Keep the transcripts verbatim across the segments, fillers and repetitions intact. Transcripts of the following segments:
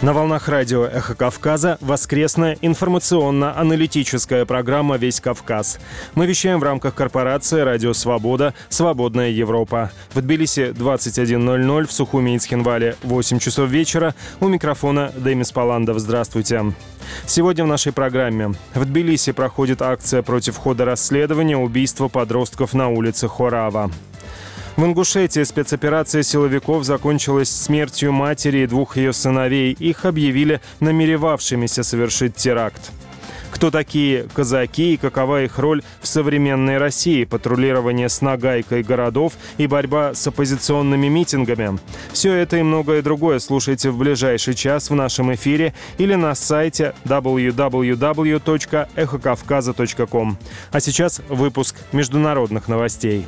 На волнах радио «Эхо Кавказа» воскресная информационно-аналитическая программа «Весь Кавказ». Мы вещаем в рамках корпорации «Радио Свобода. Свободная Европа». В Тбилиси двадцать один ноль ноль, в Сухуми и Цхинвале восемь часов вечера. У микрофона Демис Паландов. Здравствуйте. Сегодня в нашей программе. В Тбилиси проходит акция против хода расследования убийства подростков на улице Хорава. В Ингушетии спецоперация силовиков закончилась смертью матери и двух ее сыновей. Их объявили намеревавшимися совершить теракт. Кто такие казаки и какова их роль в современной России? Патрулирование с нагайкой городов и борьба с оппозиционными митингами. Все это и многое другое слушайте в ближайший час в нашем эфире или на сайте дабл ю дабл ю дабл ю точка эхо кавказа точка ком. А сейчас выпуск международных новостей.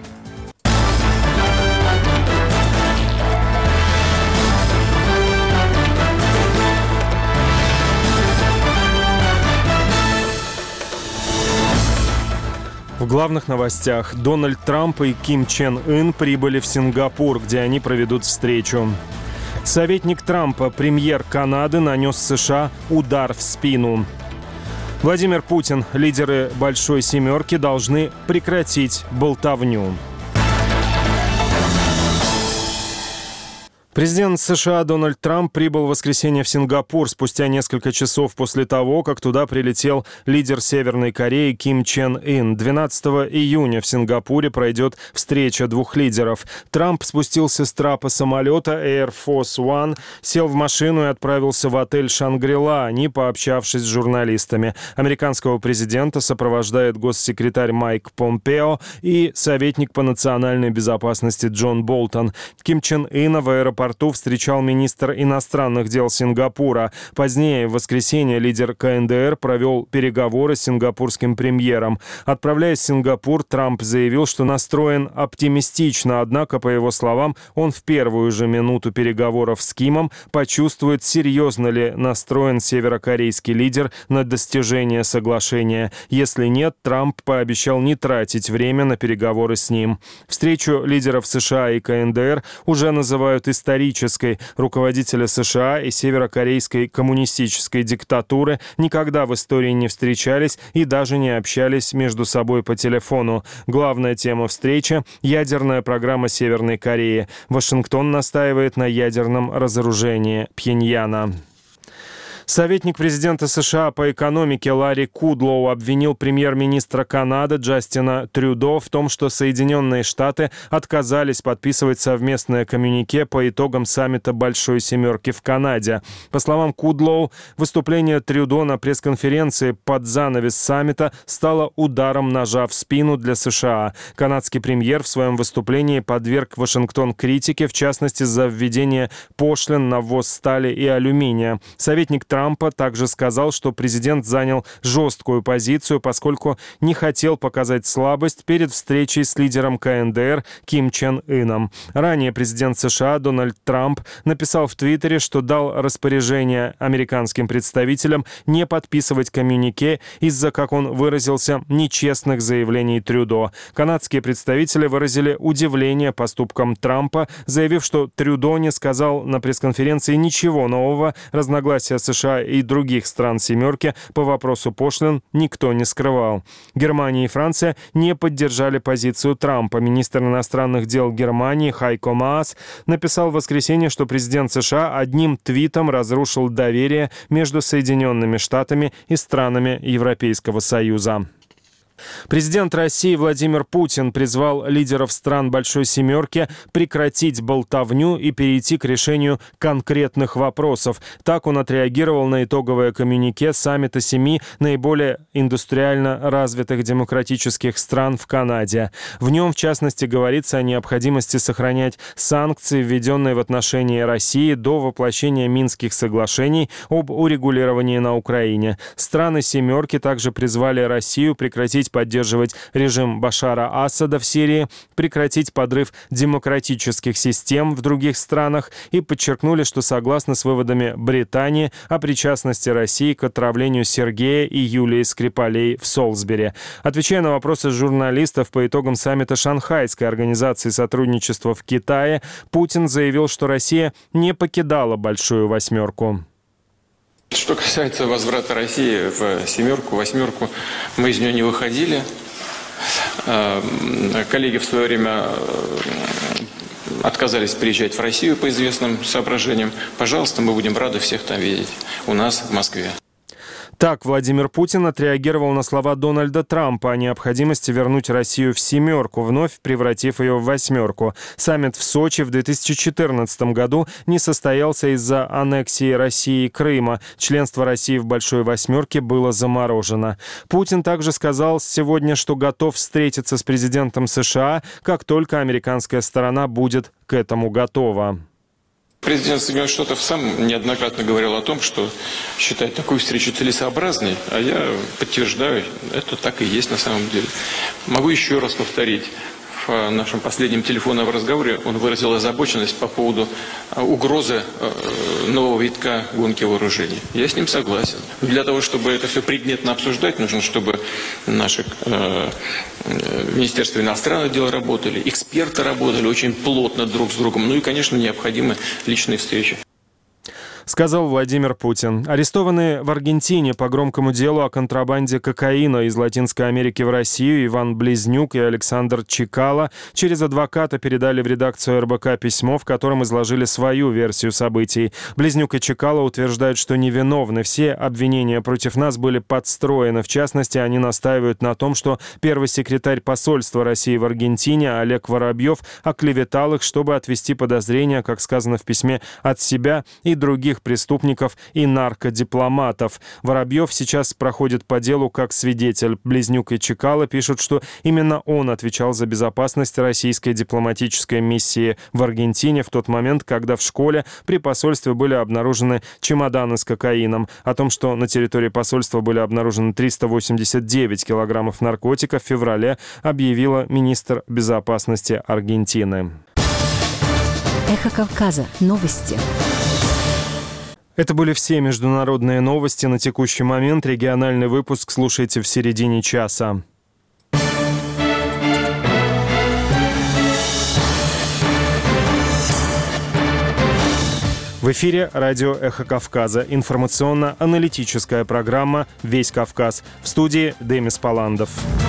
В главных новостях. Дональд Трамп и Ким Чен Ын прибыли в Сингапур, где они проведут встречу. Советник Трампа, премьер Канады, нанес США удар в спину. Владимир Путин, лидеры «Большой семерки» должны прекратить болтовню. Президент США Дональд Трамп прибыл в воскресенье в Сингапур спустя несколько часов после того, как туда прилетел лидер Северной Кореи Ким Чен Ын. двенадцатого июня в Сингапуре пройдет встреча двух лидеров. Трамп спустился с трапа самолета Air Force One, сел в машину и отправился в отель «Шангри-Ла», они пообщавшись с журналистами. Американского президента сопровождает госсекретарь Майк Помпео и советник по национальной безопасности Джон Болтон. Ким Чен Ына в аэропорту встречал министр иностранных дел Сингапура. Позднее, в воскресенье, лидер ка эн дэ эр провел переговоры с сингапурским премьером. Отправляясь в Сингапур, Трамп заявил, что настроен оптимистично, однако, по его словам, он в первую же минуту переговоров с Кимом почувствует, серьезно ли настроен северокорейский лидер на достижение соглашения. Если нет, Трамп пообещал не тратить время на переговоры с ним. Встречу лидеров США и ка эн дэ эр уже называют исторической. исторической. Руководители США и северокорейской коммунистической диктатуры никогда в истории не встречались и даже не общались между собой по телефону. Главная тема встречи – ядерная программа Северной Кореи. Вашингтон настаивает на ядерном разоружении Пхеньяна. Советник президента США по экономике Ларри Кудлоу обвинил премьер-министра Канады Джастина Трюдо в том, что Соединенные Штаты отказались подписывать совместное коммюнике по итогам саммита «Большой семерки» в Канаде. По словам Кудлоу, выступление Трюдо на пресс-конференции под занавес саммита стало ударом ножа в спину для США. Канадский премьер в своем выступлении подверг Вашингтон критике, в частности, за введение пошлин на ввоз стали и алюминия. Советник Трампа также сказал, что президент занял жесткую позицию, поскольку не хотел показать слабость перед встречей с лидером ка эн дэ эр Ким Чен Ыном. Ранее президент США Дональд Трамп написал в Твиттере, что дал распоряжение американским представителям не подписывать коммюнике из-за, как он выразился, нечестных заявлений Трюдо. Канадские представители выразили удивление поступкам Трампа, заявив, что Трюдо не сказал на пресс-конференции ничего нового, разногласия США и других стран «семерки» по вопросу пошлин никто не скрывал. Германия и Франция не поддержали позицию Трампа. Министр иностранных дел Германии Хайко Маас написал в воскресенье, что президент США одним твитом разрушил доверие между Соединенными Штатами и странами Европейского Союза. Президент России Владимир Путин призвал лидеров стран «Большой семерки» прекратить болтовню и перейти к решению конкретных вопросов. Так он отреагировал на итоговое коммюнике саммита семи наиболее индустриально развитых демократических стран в Канаде. В нем, в частности, говорится о необходимости сохранять санкции, введенные в отношении России до воплощения Минских соглашений об урегулировании на Украине. Страны «семерки» также призвали Россию прекратить поддерживать режим Башара Асада в Сирии, прекратить подрыв демократических систем в других странах и подчеркнули, что согласны с выводами Британии о причастности России к отравлению Сергея и Юлии Скрипалей в Солсбери. Отвечая на вопросы журналистов по итогам саммита Шанхайской организации сотрудничества в Китае, Путин заявил, что Россия не покидала «Большую восьмерку». Что касается возврата России в семерку, восьмерку, мы из нее не выходили. Коллеги в свое время отказались приезжать в Россию по известным соображениям. Пожалуйста, мы будем рады всех там видеть у нас в Москве. Так Владимир Путин отреагировал на слова Дональда Трампа о необходимости вернуть Россию в семерку, вновь превратив ее в восьмерку. Саммит в Сочи в две тысячи четырнадцатом году не состоялся из-за аннексии России Крыма. Членство России в Большой восьмерке было заморожено. Путин также сказал сегодня, что готов встретиться с президентом США, как только американская сторона будет к этому готова. Президент Соединенных Штатов сам неоднократно говорил о том, что считает такую встречу целесообразной, а я подтверждаю, это так и есть на самом деле. Могу еще раз повторить. В нашем последнем телефонном разговоре он выразил озабоченность по поводу угрозы нового витка гонки вооружений. Я с ним согласен. Для того, чтобы это все предметно обсуждать, нужно, чтобы наши э, Министерство иностранных дел работали, эксперты работали очень плотно друг с другом. Ну и, конечно, необходимы личные встречи. Сказал Владимир Путин. Арестованные в Аргентине по громкому делу о контрабанде кокаина из Латинской Америки в Россию Иван Близнюк и Александр Чикало через адвоката передали в редакцию эр бэ ка письмо, в котором изложили свою версию событий. Близнюк и Чикало утверждают, что невиновны. Все обвинения против нас были подстроены. В частности, они настаивают на том, что первый секретарь посольства России в Аргентине Олег Воробьев оклеветал их, чтобы отвести подозрения, как сказано в письме, от себя и других преступников и наркодипломатов. Воробьев сейчас проходит по делу как свидетель. Близнюк и Чикало пишут, что именно он отвечал за безопасность российской дипломатической миссии в Аргентине в тот момент, когда в школе при посольстве были обнаружены чемоданы с кокаином. О том, что на территории посольства были обнаружены триста восемьдесят девять килограммов наркотиков, в феврале объявила министр безопасности Аргентины. Эхо Кавказа. Новости. Это были все международные новости на текущий момент. Региональный выпуск слушайте в середине часа. В эфире радио «Эхо Кавказа». Информационно-аналитическая программа «Весь Кавказ». В студии Демис Паландов.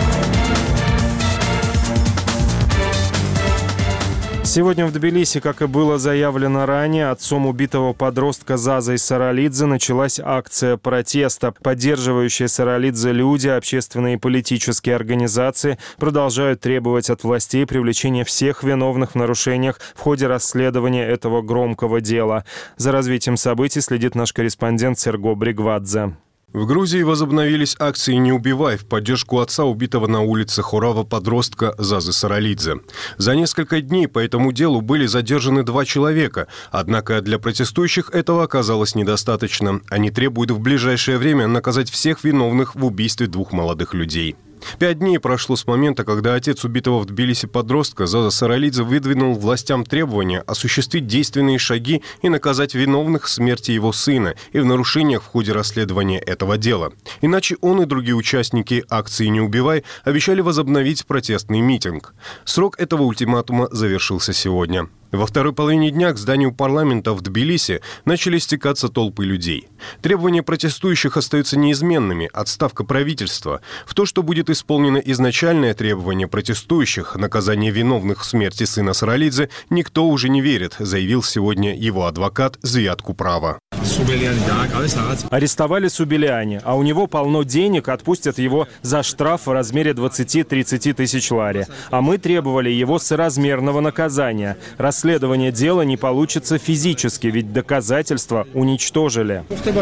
Сегодня в Тбилиси, как и было заявлено ранее, отцом убитого подростка Зазой Саралидзе началась акция протеста. Поддерживающие Саралидзе люди, общественные и политические организации продолжают требовать от властей привлечения всех виновных в нарушениях в ходе расследования этого громкого дела. За развитием событий следит наш корреспондент Серго Бригвадзе. В Грузии возобновились акции «Не убивай» в поддержку отца убитого на улице Хорава подростка Зазы Саралидзе. За несколько дней по этому делу были задержаны два человека, однако для протестующих этого оказалось недостаточно. Они требуют в ближайшее время наказать всех виновных в убийстве двух молодых людей. Пять дней прошло с момента, когда отец убитого в Тбилиси подростка Заза Саралидзе выдвинул властям требования осуществить действенные шаги и наказать виновных в смерти его сына и в нарушениях в ходе расследования этого дела. Иначе он и другие участники акции «Не убивай» обещали возобновить протестный митинг. Срок этого ультиматума завершился сегодня. Во второй половине дня к зданию парламента в Тбилиси начали стекаться толпы людей. Требования протестующих остаются неизменными – отставка правительства. В то, что будет исполнено изначальное требование протестующих – наказание виновных в смерти сына Саралидзе, никто уже не верит, заявил сегодня его адвокат Звиат Куправа. Арестовали Субилиани, а у него полно денег, отпустят его за штраф в размере двадцати-тридцати тысяч лари. А мы требовали его соразмерного наказания. Расследование дела не получится физически, ведь доказательства уничтожили.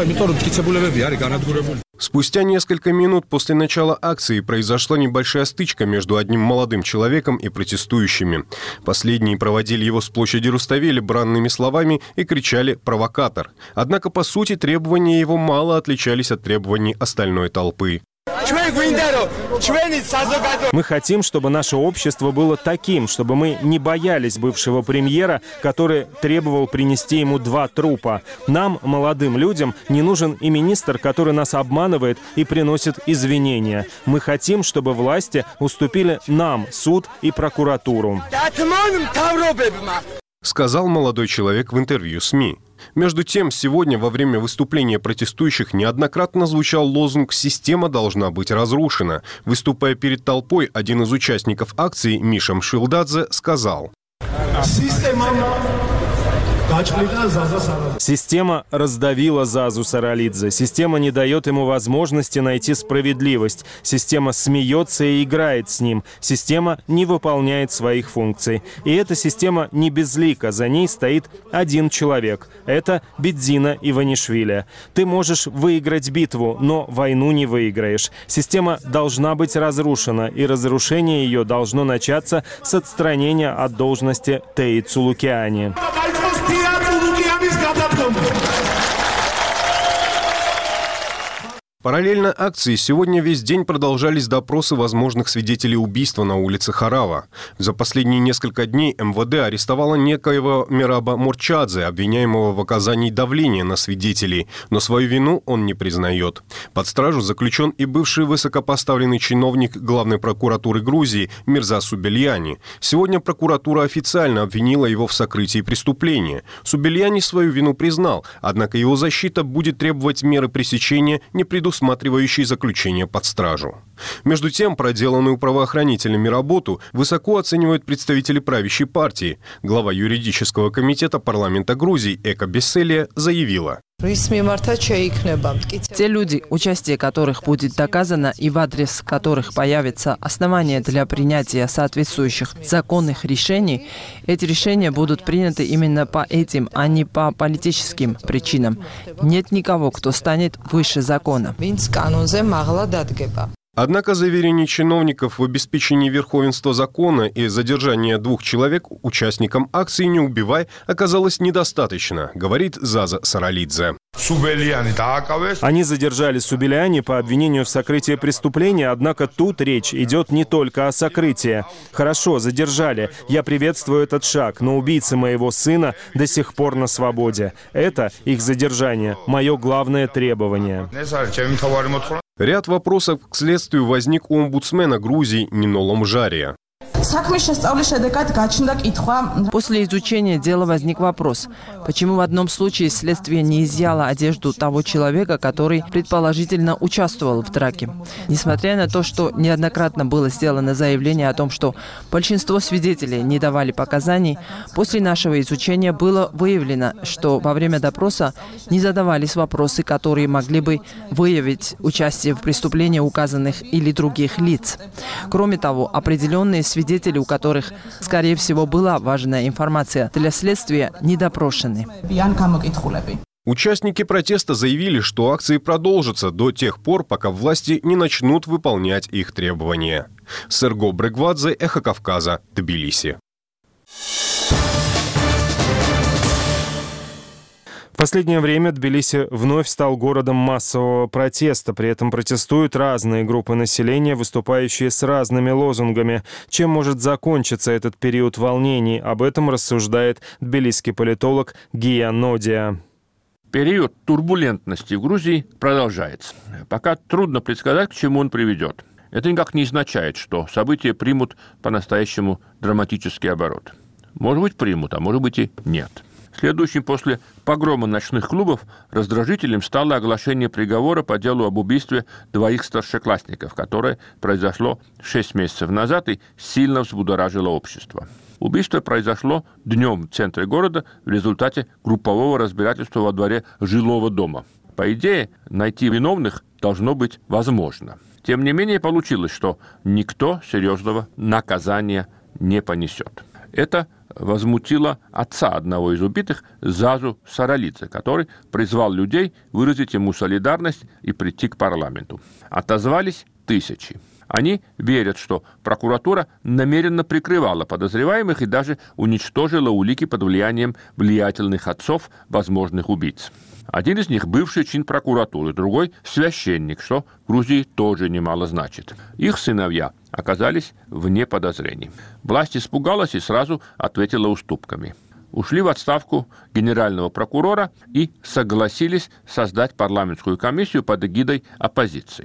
Спустя несколько минут после начала акции произошла небольшая стычка между одним молодым человеком и протестующими. Последние проводили его с площади Руставели бранными словами и кричали «провокатор». Однако, по сути, требования его мало отличались от требований остальной толпы. Мы хотим, чтобы наше общество было таким, чтобы мы не боялись бывшего премьера, который требовал принести ему два трупа. Нам, молодым людям, не нужен и министр, который нас обманывает и приносит извинения. Мы хотим, чтобы власти уступили нам суд и прокуратуру. Сказал молодой человек в интервью СМИ. Между тем, сегодня во время выступления протестующих неоднократно звучал лозунг «Система должна быть разрушена». Выступая перед толпой, один из участников акции, Миша Мшвилдадзе, сказал: Система раздавила Зазу Саралидзе. Система не дает ему возможности найти справедливость. Система смеется и играет с ним. Система не выполняет своих функций. И эта система не безлика. За ней стоит один человек. Это Бидзина Иванишвили. Ты можешь выиграть битву, но войну не выиграешь. Система должна быть разрушена, и разрушение ее должно начаться с отстранения от должности Теи Цулукиани. Параллельно акции сегодня весь день продолжались допросы возможных свидетелей убийства на улице Хорава. За последние несколько дней эм вэ дэ арестовало некоего Мираба Мурчадзе, обвиняемого в оказании давления на свидетелей, но свою вину он не признает. Под стражу заключен и бывший высокопоставленный чиновник главной прокуратуры Грузии Мирза Субельяни. Сегодня прокуратура официально обвинила его в сокрытии преступления. Субельяни свою вину признал, однако его защита будет требовать меры пресечения, не предусмотренной усматривающий заключение под стражу. Между тем, проделанную правоохранителями работу высоко оценивают представители правящей партии. Глава юридического комитета парламента Грузии Эка Бесселия заявила: те люди, участие которых будет доказано и в адрес которых появится основание для принятия соответствующих законных решений, эти решения будут приняты именно по этим, а не по политическим причинам. Нет никого, кто станет выше закона. Однако заверений чиновников в обеспечении верховенства закона и задержания двух человек участникам акции «Не убивай» оказалось недостаточно, говорит Заза Саралидзе. Они задержали Субельяни по обвинению в сокрытии преступления, однако тут речь идет не только о сокрытии. Хорошо, задержали. Я приветствую этот шаг, но убийцы моего сына до сих пор на свободе. Это их задержание, мое главное требование. Ряд вопросов к следствию возник у омбудсмена Грузии Нино Ломжария. После изучения дела возник вопрос, почему в одном случае следствие не изъяло одежду того человека, который предположительно участвовал в драке. Несмотря на то, что неоднократно было сделано заявление о том, что большинство свидетелей не давали показаний, после нашего изучения было выявлено, что во время допроса не задавались вопросы, которые могли бы выявить участие в преступлении указанных или других лиц. Кроме того, определенные свидетели, у которых, скорее всего, была важная информация для следствия, не допрошены. Участники протеста заявили, что акции продолжатся до тех пор, пока власти не начнут выполнять их требования. Серго Брегвадзе, Эхо Кавказа, Тбилиси. В последнее время Тбилиси вновь стал городом массового протеста. При этом протестуют разные группы населения, выступающие с разными лозунгами. Чем может закончиться этот период волнений? Об этом рассуждает тбилисский политолог Гия Нодия. Период турбулентности в Грузии продолжается. Пока трудно предсказать, к чему он приведет. Это никак не означает, что события примут по-настоящему драматический оборот. Может быть, примут, а может быть и нет. Следующим после погрома ночных клубов раздражителем стало оглашение приговора по делу об убийстве двоих старшеклассников, которое произошло шесть месяцев назад и сильно взбудоражило общество. Убийство произошло днем в центре города в результате группового разбирательства во дворе жилого дома. По идее, найти виновных должно быть возможно. Тем не менее, получилось, что никто серьезного наказания не понесет. Это возмутило отца одного из убитых, Зазу Саралидзе, который призвал людей выразить ему солидарность и прийти к парламенту. Отозвались тысячи. Они верят, что прокуратура намеренно прикрывала подозреваемых и даже уничтожила улики под влиянием влиятельных отцов возможных убийц. Один из них – бывший чин прокуратуры, другой – священник, что в Грузии тоже немало значит. Их сыновья оказались вне подозрений. Власть испугалась и сразу ответила уступками. Ушли в отставку генерального прокурора и согласились создать парламентскую комиссию под эгидой оппозиции.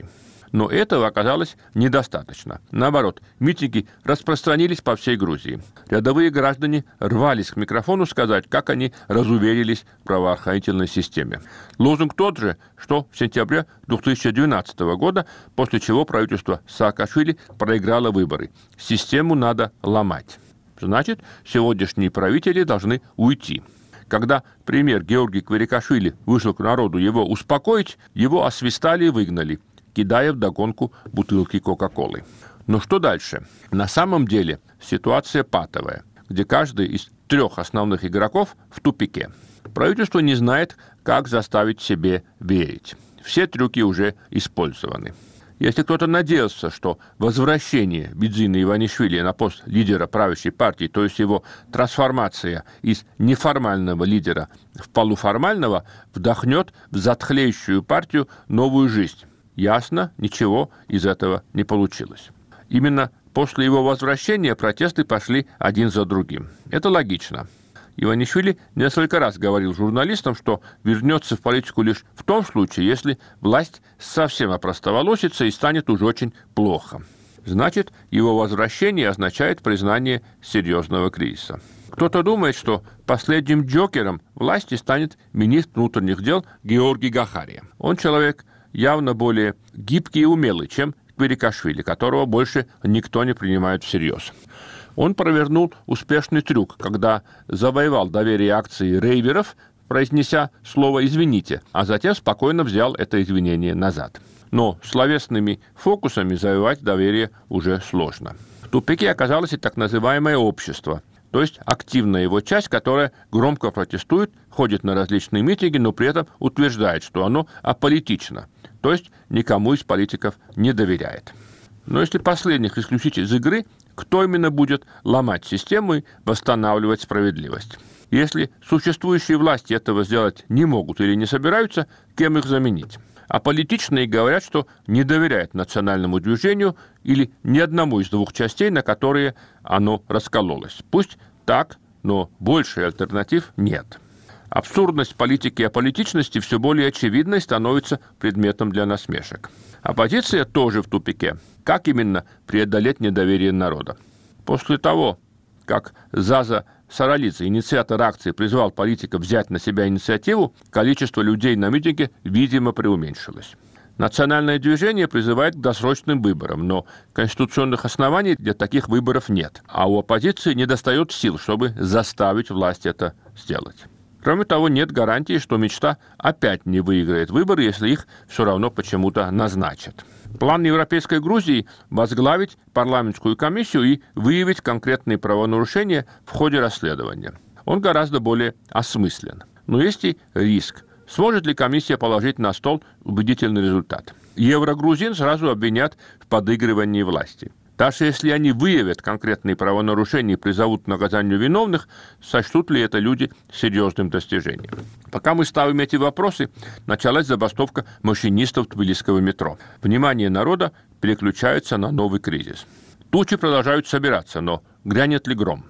Но этого оказалось недостаточно. Наоборот, митинги распространились по всей Грузии. Рядовые граждане рвались к микрофону сказать, как они разуверились в правоохранительной системе. Лозунг тот же, что в сентябре две тысячи двенадцатого года, после чего правительство Саакашвили проиграло выборы. Систему надо ломать. Значит, сегодняшние правители должны уйти. Когда премьер Георгий Кварикашвили вышел к народу его успокоить, его освистали и выгнали, кидая вдогонку бутылки Кока-Колы. Но что дальше? На самом деле ситуация патовая, где каждый из трех основных игроков в тупике. Правительство не знает, как заставить себе верить. Все трюки уже использованы. Если кто-то надеялся, что возвращение Бидзина Иванишвили на пост лидера правящей партии, то есть его трансформация из неформального лидера в полуформального, вдохнет в затхлеющую партию новую жизнь, ясно, ничего из этого не получилось. Именно после его возвращения протесты пошли один за другим. Это логично. Иванишвили несколько раз говорил журналистам, что вернется в политику лишь в том случае, если власть совсем опростоволосится и станет уж очень плохо. Значит, его возвращение означает признание серьезного кризиса. Кто-то думает, что последним джокером власти станет министр внутренних дел Георгий Гахария. Он человек явно более гибкий и умелый, чем Кварикашвили, которого больше никто не принимает всерьез. Он провернул успешный трюк, когда завоевал доверие акции рейверов, произнеся слово «извините», а затем спокойно взял это извинение назад. Но словесными фокусами завоевать доверие уже сложно. В тупике оказалось и так называемое общество, то есть активная его часть, которая громко протестует, ходит на различные митинги, но при этом утверждает, что оно аполитично, то есть никому из политиков не доверяет. Но если последних исключить из игры, кто именно будет ломать систему и восстанавливать справедливость? Если существующие власти этого сделать не могут или не собираются, кем их заменить? А политичные говорят, что не доверяют национальному движению или ни одному из двух частей, на которые оно раскололось. Пусть так, но больше альтернатив нет. Абсурдность политики и аполитичности все более очевидной становится предметом для насмешек. Оппозиция тоже в тупике. Как именно преодолеть недоверие народа? После того, как Заза Саралидзе, инициатор акции, призвал политиков взять на себя инициативу, количество людей на митинге, видимо, преуменьшилось. Национальное движение призывает к досрочным выборам, но конституционных оснований для таких выборов нет, а у оппозиции недостает сил, чтобы заставить власть это сделать. Кроме того, нет гарантии, что мечта опять не выиграет выборы, если их все равно почему-то назначат. План Европейской Грузии – возглавить парламентскую комиссию и выявить конкретные правонарушения в ходе расследования. Он гораздо более осмыслен. Но есть и риск. Сможет ли комиссия положить на стол убедительный результат? Еврогрузин сразу обвинят в подыгрывании власти. Даже если они выявят конкретные правонарушения и призовут к наказанию виновных, сочтут ли это люди серьезным достижением? Пока мы ставим эти вопросы, началась забастовка машинистов тбилисского метро. Внимание народа переключается на новый кризис. Тучи продолжают собираться, но грянет ли гром?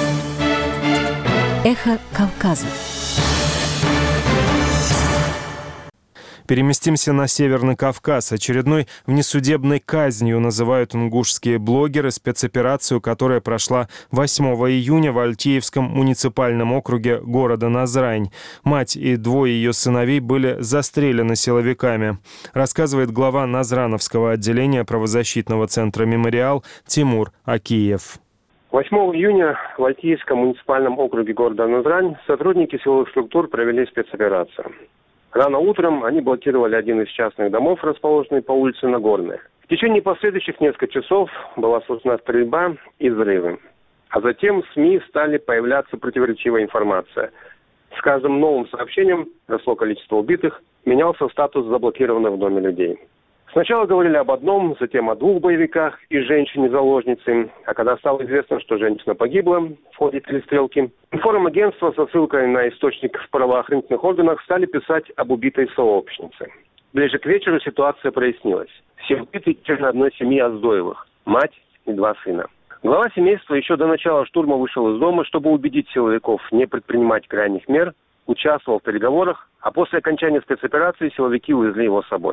Эхо Кавказа. Переместимся на Северный Кавказ. Очередной внесудебной казнью называют ингушские блогеры спецоперацию, которая прошла восьмого июня в Альтеевском муниципальном округе города Назрань. Мать и двое ее сыновей были застрелены силовиками, рассказывает глава Назрановского отделения правозащитного центра «Мемориал» Тимур Акиев. восьмого июня в Альтеевском муниципальном округе города Назрань сотрудники силовых структур провели спецоперацию. Рано утром они блокировали один из частных домов, расположенный по улице Нагорная. В течение последующих нескольких часов была слышна стрельба и взрывы. А затем в СМИ стали появляться противоречивая информация. С каждым новым сообщением росло количество убитых, менялся статус заблокированных в доме людей. Сначала говорили об одном, затем о двух боевиках и женщине-заложнице. А когда стало известно, что женщина погибла в ходе перестрелки, информагентства со ссылкой на источник в правоохранительных органах стали писать об убитой сообщнице. Ближе к вечеру ситуация прояснилась. Все убитые члены одной семьи Аздоевых – мать и два сына. Глава семейства еще до начала штурма вышел из дома, чтобы убедить силовиков не предпринимать крайних мер, участвовал в переговорах, а после окончания спецоперации силовики увезли его с собой.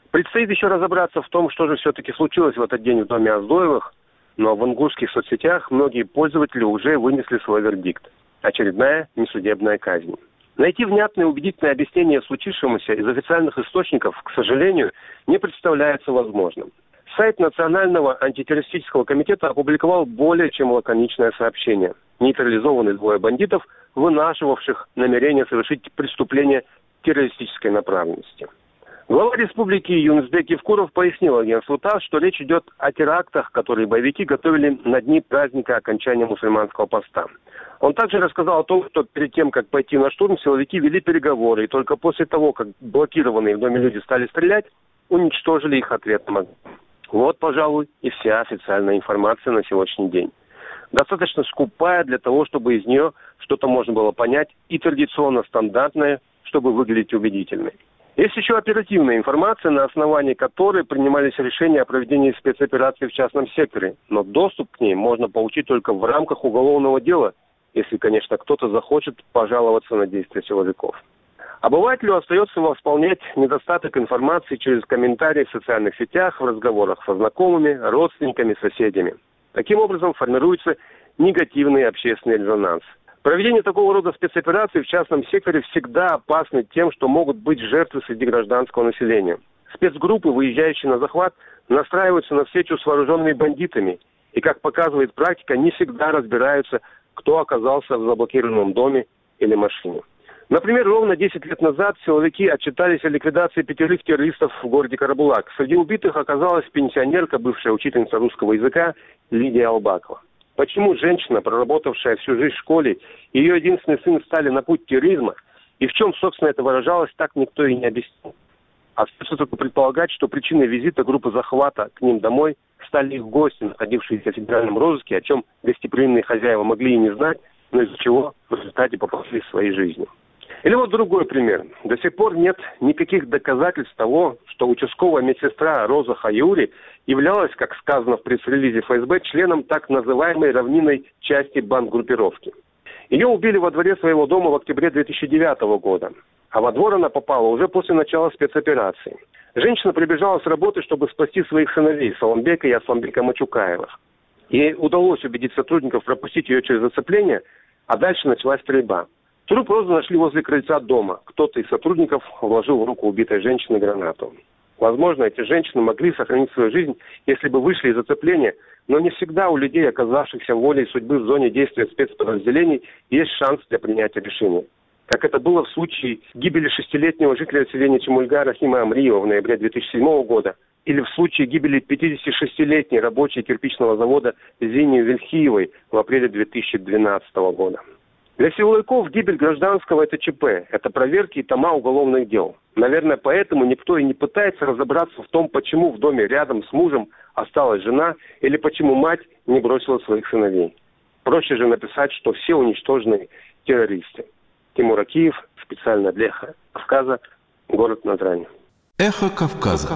Предстоит еще разобраться в том, что же все-таки случилось в этот день в доме Оздоевых, но в ингушских соцсетях многие пользователи уже вынесли свой вердикт. Очередная несудебная казнь. Найти внятное и убедительное объяснение случившемуся из официальных источников, к сожалению, не представляется возможным. Сайт Национального антитеррористического комитета опубликовал более чем лаконичное сообщение. Нейтрализованы двое бандитов, вынашивавших намерение совершить преступление террористической направленности. Глава республики Юнусбек Евкуров пояснил агентству ТАСС, что речь идет о терактах, которые боевики готовили на дни праздника окончания мусульманского поста. Он также рассказал о том, что перед тем, как пойти на штурм, силовики вели переговоры, и только после того, как блокированные в доме люди стали стрелять, уничтожили их ответным огнем. Вот, пожалуй, и вся официальная информация на сегодняшний день. Достаточно скупая для того, чтобы из нее что-то можно было понять, и традиционно стандартное, чтобы выглядеть убедительной. Есть еще оперативная информация, на основании которой принимались решения о проведении спецоперации в частном секторе, но доступ к ней можно получить только в рамках уголовного дела, если, конечно, кто-то захочет пожаловаться на действия силовиков. Обывателю остается восполнять недостаток информации через комментарии в социальных сетях, в разговорах со знакомыми, родственниками, соседями. Таким образом формируется негативный общественный резонанс. Проведение такого рода спецопераций в частном секторе всегда опасно тем, что могут быть жертвы среди гражданского населения. Спецгруппы, выезжающие на захват, настраиваются на встречу с вооруженными бандитами. И, как показывает практика, не всегда разбираются, кто оказался в заблокированном доме или машине. Например, ровно десять лет назад силовики отчитались о ликвидации пятерых террористов в городе Карабулак. Среди убитых оказалась пенсионерка, бывшая учительница русского языка Лидия Албакова. Почему женщина, проработавшая всю жизнь в школе, и ее единственный сын стали на путь терроризма, и в чем, собственно, это выражалось, так никто и не объяснил. Остается только предполагать, что причиной визита группы захвата к ним домой стали их гости, находившиеся в федеральном розыске, о чем гостеприимные хозяева могли и не знать, но из-за чего в результате попасли в своей жизни. Или вот другой пример. До сих пор нет никаких доказательств того, что участковая медсестра Роза Хаюри являлась, как сказано в пресс-релизе эф эс бэ, членом так называемой равнинной части бандгруппировки. Ее убили во дворе своего дома в октябре две тысячи девятого года, а во двор она попала уже после начала спецоперации. Женщина прибежала с работы, чтобы спасти своих сыновей Саламбека и Асланбека Мачукаевых. Ей удалось убедить сотрудников пропустить ее через зацепление, а дальше началась стрельба. Труп Розы нашли возле крыльца дома. Кто-то из сотрудников вложил в руку убитой женщины гранату. Возможно, эти женщины могли сохранить свою жизнь, если бы вышли из зацепления, но не всегда у людей, оказавшихся волей судьбы в зоне действия спецподразделений, есть шанс для принятия решения. Как это было в случае гибели шестилетнего жителя селения Чемульга Рахима Амриева в ноябре две тысячи седьмого года, или в случае гибели пятидесятишестилетней рабочей кирпичного завода Зини Вильхиевой в апреле две тысячи двенадцатого года. Для силовиков гибель гражданского – это ЧП, это проверки и тома уголовных дел. Наверное, поэтому никто и не пытается разобраться в том, почему в доме рядом с мужем осталась жена или почему мать не бросила своих сыновей. Проще же написать, что все уничтожены террористы. Тимур Акиев, специально для «Эхо Кавказа», город Назрань. Эхо Кавказа.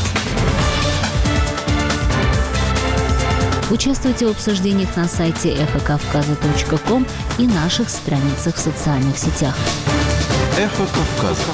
Участвуйте в обсуждениях на сайте эхо кавказа точка ком и наших страницах в социальных сетях. Эхо Кавказа.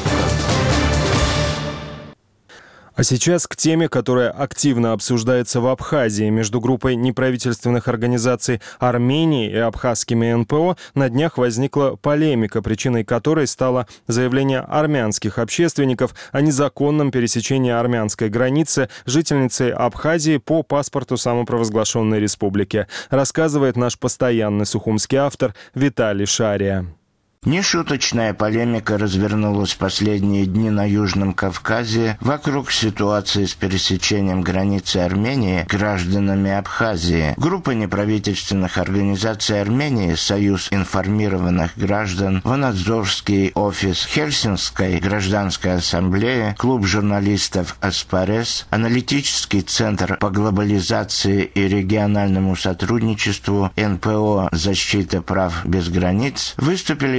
А сейчас к теме, которая активно обсуждается в Абхазии. Между группой неправительственных организаций Армении и абхазскими эн пэ о на днях возникла полемика, причиной которой стало заявление армянских общественников о незаконном пересечении армянской границы жительницей Абхазии по паспорту самопровозглашенной республики. Рассказывает наш постоянный сухумский автор Виталий Шария. Нешуточная полемика развернулась в последние дни на Южном Кавказе вокруг ситуации с пересечением границы Армении гражданами Абхазии. Группа неправительственных организаций Армении, Союз информированных граждан, Ванадзорский офис Хельсинской гражданской ассамблеи, клуб журналистов «Аспарес», аналитический центр по глобализации и региональному сотрудничеству эн пэ о «Защита прав без границ» выступили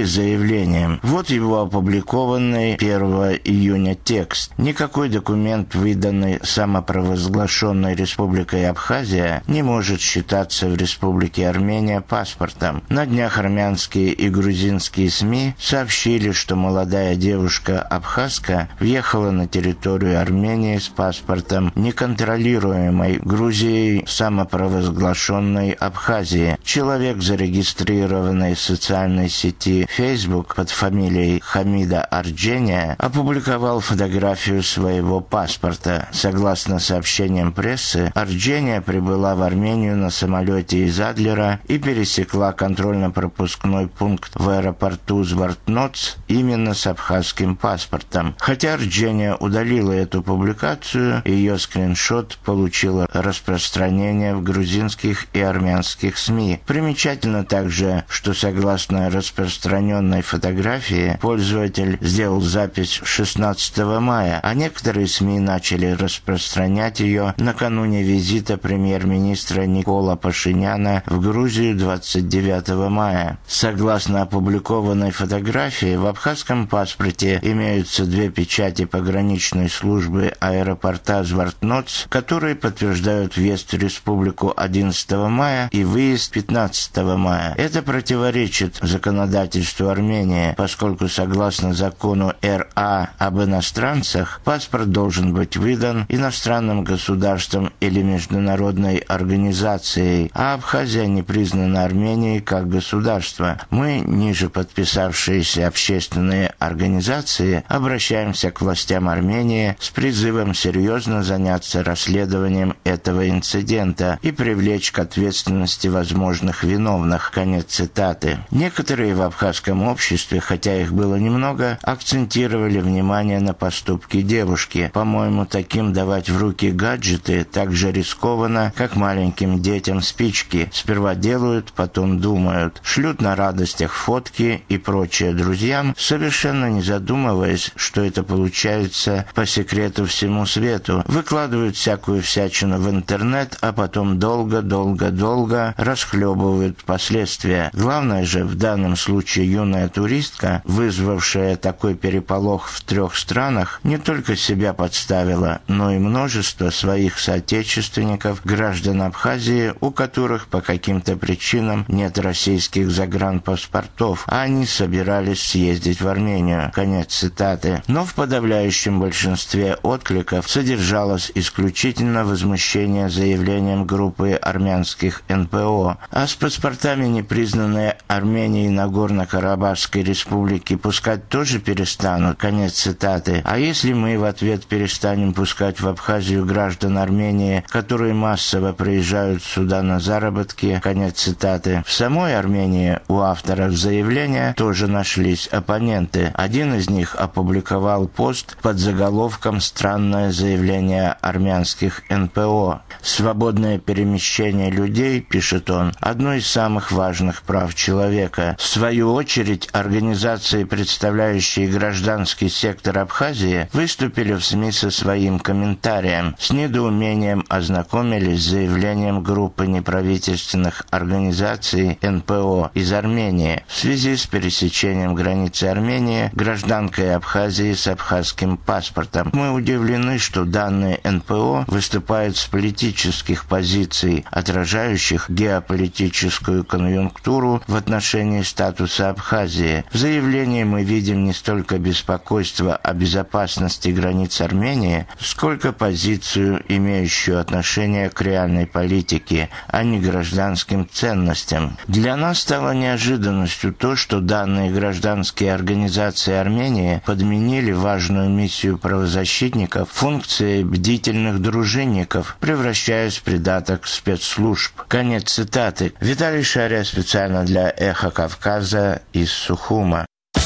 заявлением. Вот его опубликованный первого июня текст. Никакой документ, выданный самопровозглашенной Республикой Абхазия, не может считаться в Республике Армения паспортом. На днях армянские и грузинские СМИ сообщили, что молодая девушка-абхазка въехала на территорию Армении с паспортом неконтролируемой Грузией самопровозглашенной Абхазии. Человек, зарегистрированный в социальной сети Facebook под фамилией Хамида Арджения, опубликовал фотографию своего паспорта. Согласно сообщениям прессы, Арджения прибыла в Армению на самолете из Адлера и пересекла контрольно-пропускной пункт в аэропорту Звартноц именно с абхазским паспортом. Хотя Арджения удалила эту публикацию, ее скриншот получил распространение в грузинских и армянских СМИ. Примечательно также, что согласно распространенной фотографии, пользователь сделал запись шестнадцатого мая, а некоторые СМИ начали распространять ее накануне визита премьер-министра Никола Пашиняна в Грузию двадцать девятого мая. Согласно опубликованной фотографии, в абхазском паспорте имеются две печати пограничной службы аэропорта Звартноц, которые подтверждают въезд в республику одиннадцатого мая и выезд пятнадцатого мая. Это противоречит законодательству Армении, поскольку согласно закону эр а об иностранцах, паспорт должен быть выдан иностранным государством или международной организацией, а Абхазия не признана Арменией как государство. Мы, ниже подписавшиеся общественные организации, обращаемся к властям Армении с призывом серьезно заняться расследованием этого инцидента и привлечь к ответственности возможных виновных. Конец цитаты. Некоторые в абхазском обществе, хотя их было немного, акцентировали внимание на поступки девушки. По-моему, таким давать в руки гаджеты так же рискованно, как маленьким детям спички. Сперва делают, потом думают. Шлют на радостях фотки и прочее друзьям, совершенно не задумываясь, что это получается по секрету всему свету. Выкладывают всякую всячину в интернет, а потом долго-долго-долго расхлебывают последствия. Главное же в данном случае юная туристка, вызвавшая такой переполох в трех странах, не только себя подставила, но и множество своих соотечественников, граждан Абхазии, у которых по каким-то причинам нет российских загранпаспортов, а они собирались съездить в Армению. Конец цитаты. Но в подавляющем большинстве откликов содержалось исключительно возмущение заявлением группы армянских эн пэ о. А с паспортами непризнанной Арменией Нагорно-Карабахской республики пускать тоже перестанут. Конец цитаты. А если мы в ответ перестанем пускать в Абхазию граждан Армении, которые массово приезжают сюда на заработки? Конец цитаты. В самой Армении у авторов заявления тоже нашлись оппоненты. Один из них опубликовал пост под заголовком «Странное заявление армянских эн пэ о». «Свободное перемещение людей, — пишет он, — одно из самых важных прав человека. В свою очередь, организации, представляющие гражданский сектор Абхазии, выступили в СМИ со своим комментарием. С недоумением ознакомились с заявлением группы неправительственных организаций эн пэ о из Армении в связи с пересечением границы Армении гражданкой Абхазии с абхазским паспортом. Мы удивлены, что данные эн пэ о выступают с политических позиций, отражающих геополитическую конъюнктуру в отношении статуса Абхазии. В заявлении мы видим не столько беспокойство о безопасности границ Армении, сколько позицию, имеющую отношение к реальной политике, а не гражданским ценностям. Для нас стало неожиданностью то, что данные гражданские организации Армении подменили важную миссию правозащитников функцией бдительных дружинников, превращаясь в придаток спецслужб. Конец цитаты. Виталий Шария специально для «Эхо Кавказа» из Сухума.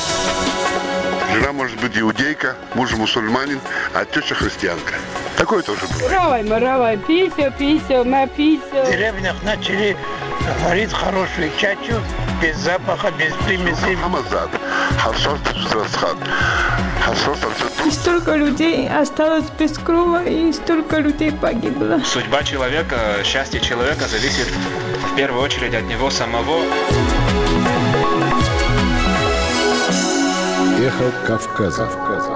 Жена может быть иудейка, муж мусульманин, а теща христианка. Такое тоже было. Равай, маравай, писю, писю, на писю. В деревнях начали варить хорошую чачу, без запаха, без примесей. И столько людей осталось без крова, и столько людей погибло. Судьба человека, счастье человека зависит в первую очередь от него самого. Эхо Кавказа.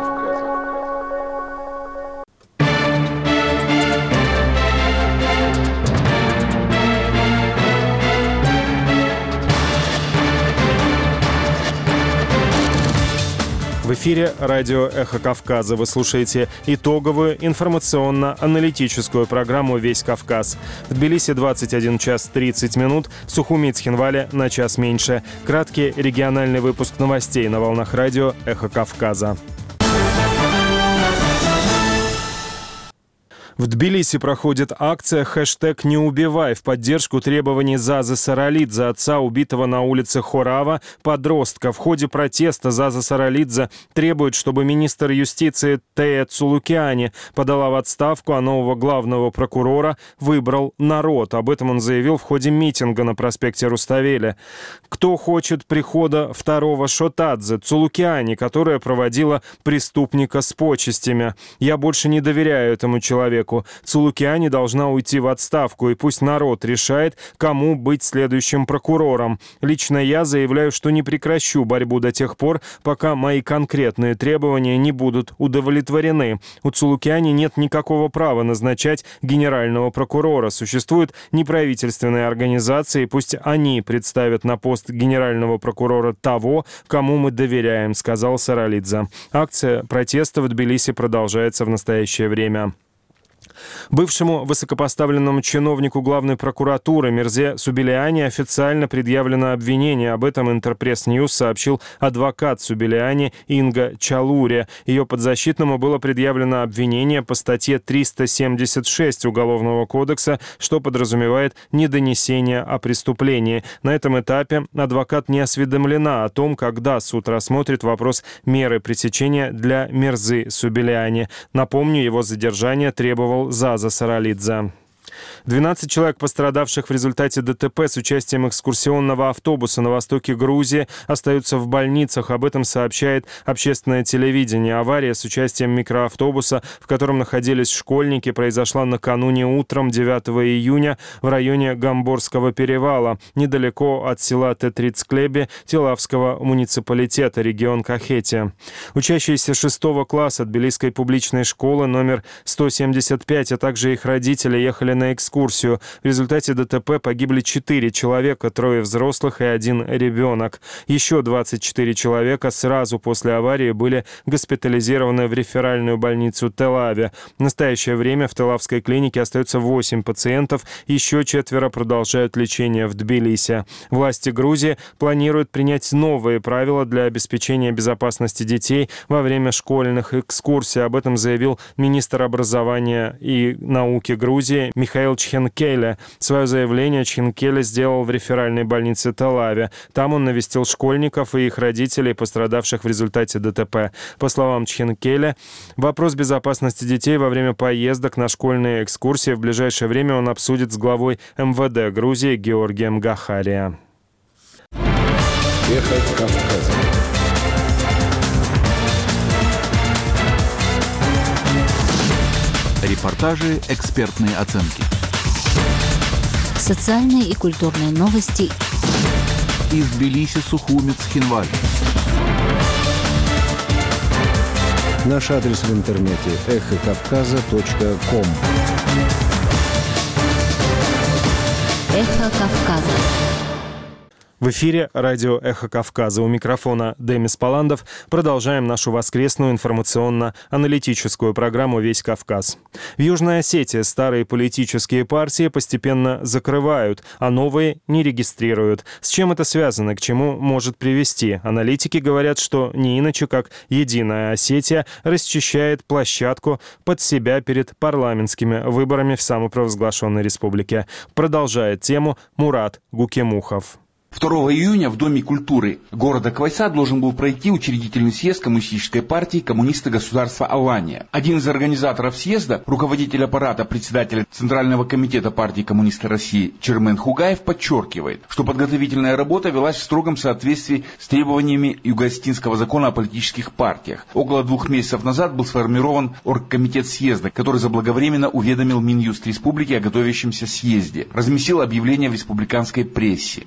В эфире радио «Эхо Кавказа». Вы слушаете итоговую информационно-аналитическую программу «Весь Кавказ». В Тбилиси двадцать один час тридцать минут, в Сухуми и Цхинвале на час меньше. Краткий региональный выпуск новостей на волнах радио «Эхо Кавказа». В Тбилиси проходит акция хэштег «Не убивай» в поддержку требований Зазы Саралидзе, отца убитого на улице Хорава подростка. В ходе протеста Заза Саралидзе требует, чтобы министр юстиции Тея Цулукиани подала в отставку, а нового главного прокурора выбрал народ. Об этом он заявил в ходе митинга на проспекте Руставели. Кто хочет прихода второго Шотадзе, Цулукиани, которая проводила преступника с почестями? Я больше не доверяю этому человеку. Цулукиани должна уйти в отставку, и пусть народ решает, кому быть следующим прокурором. Лично я заявляю, что не прекращу борьбу до тех пор, пока мои конкретные требования не будут удовлетворены. У Цулукиани нет никакого права назначать генерального прокурора. Существуют неправительственные организации, пусть они представят на пост генерального прокурора того, кому мы доверяем, сказал Саралидзе. Акция протеста в Тбилиси продолжается в настоящее время. Бывшему высокопоставленному чиновнику главной прокуратуры Мирзе Субилиани официально предъявлено обвинение. Об этом Интерпресс-Ньюс сообщил адвокат Субилиани Инга Чалури. Ее подзащитному было предъявлено обвинение по статье триста семьдесят шесть Уголовного кодекса, что подразумевает недонесение о преступлении. На этом этапе адвокат не осведомлена о том, когда суд рассмотрит вопрос меры пресечения для Мирзы Субилиани. Напомню, его задержание требовал Заза Саралидзе. двенадцать человек, пострадавших в результате ДТП с участием экскурсионного автобуса на востоке Грузии, остаются в больницах. Об этом сообщает общественное телевидение. Авария с участием микроавтобуса, в котором находились школьники, произошла накануне утром девятого июня в районе Гамборского перевала, недалеко от села Тетрицклеби Тилавского муниципалитета, регион Кахетия. Учащиеся шестого класса Тбилисской публичной школы номер сто семьдесят пять, а также их родители ехали на экскурсию. В результате ДТП погибли четыре человека, трое взрослых и один ребенок. Еще двадцать четыре человека сразу после аварии были госпитализированы в реферальную больницу Телаве. В настоящее время в Телавской клинике остается восемь пациентов, еще четверо продолжают лечение в Тбилиси. Власти Грузии планируют принять новые правила для обеспечения безопасности детей во время школьных экскурсий. Об этом заявил министр образования и науки Грузии Михаил Чхенкеле. Свое заявление Чхенкеле сделал в реферальной больнице Телаве. Там он навестил школьников и их родителей, пострадавших в результате ДТП. По словам Чхенкеле, вопрос безопасности детей во время поездок на школьные экскурсии в ближайшее время он обсудит с главой эм вэ дэ Грузии Георгием Гахария. Эхо Кавказа. Репортажи, экспертные оценки. Социальные и культурные новости. Из Тбилиси, Сухуми, Цхинвали. Наш адрес в интернете эхо кавказа точка ком. Эхо Кавказа. В эфире радио «Эхо Кавказа». У микрофона Демис Паландов. Продолжаем нашу воскресную информационно-аналитическую программу «Весь Кавказ». В Южной Осетии старые политические партии постепенно закрывают, а новые не регистрируют. С чем это связано, к чему может привести? Аналитики говорят, что не иначе, как Единая Осетия расчищает площадку под себя перед парламентскими выборами в самопровозглашенной республике. Продолжает тему Мурат Гукемухов. второго июня в Доме культуры города Квайса должен был пройти учредительный съезд Коммунистической партии «Коммунисты государства Алания». Один из организаторов съезда, руководитель аппарата, председатель Центрального комитета партии «Коммунисты России» Чермен Хугаев подчеркивает, что подготовительная работа велась в строгом соответствии с требованиями Юго-Осетинского закона о политических партиях. Около двух месяцев назад был сформирован оргкомитет съезда, который заблаговременно уведомил Минюст республики о готовящемся съезде, разместил объявление в республиканской прессе. Заранее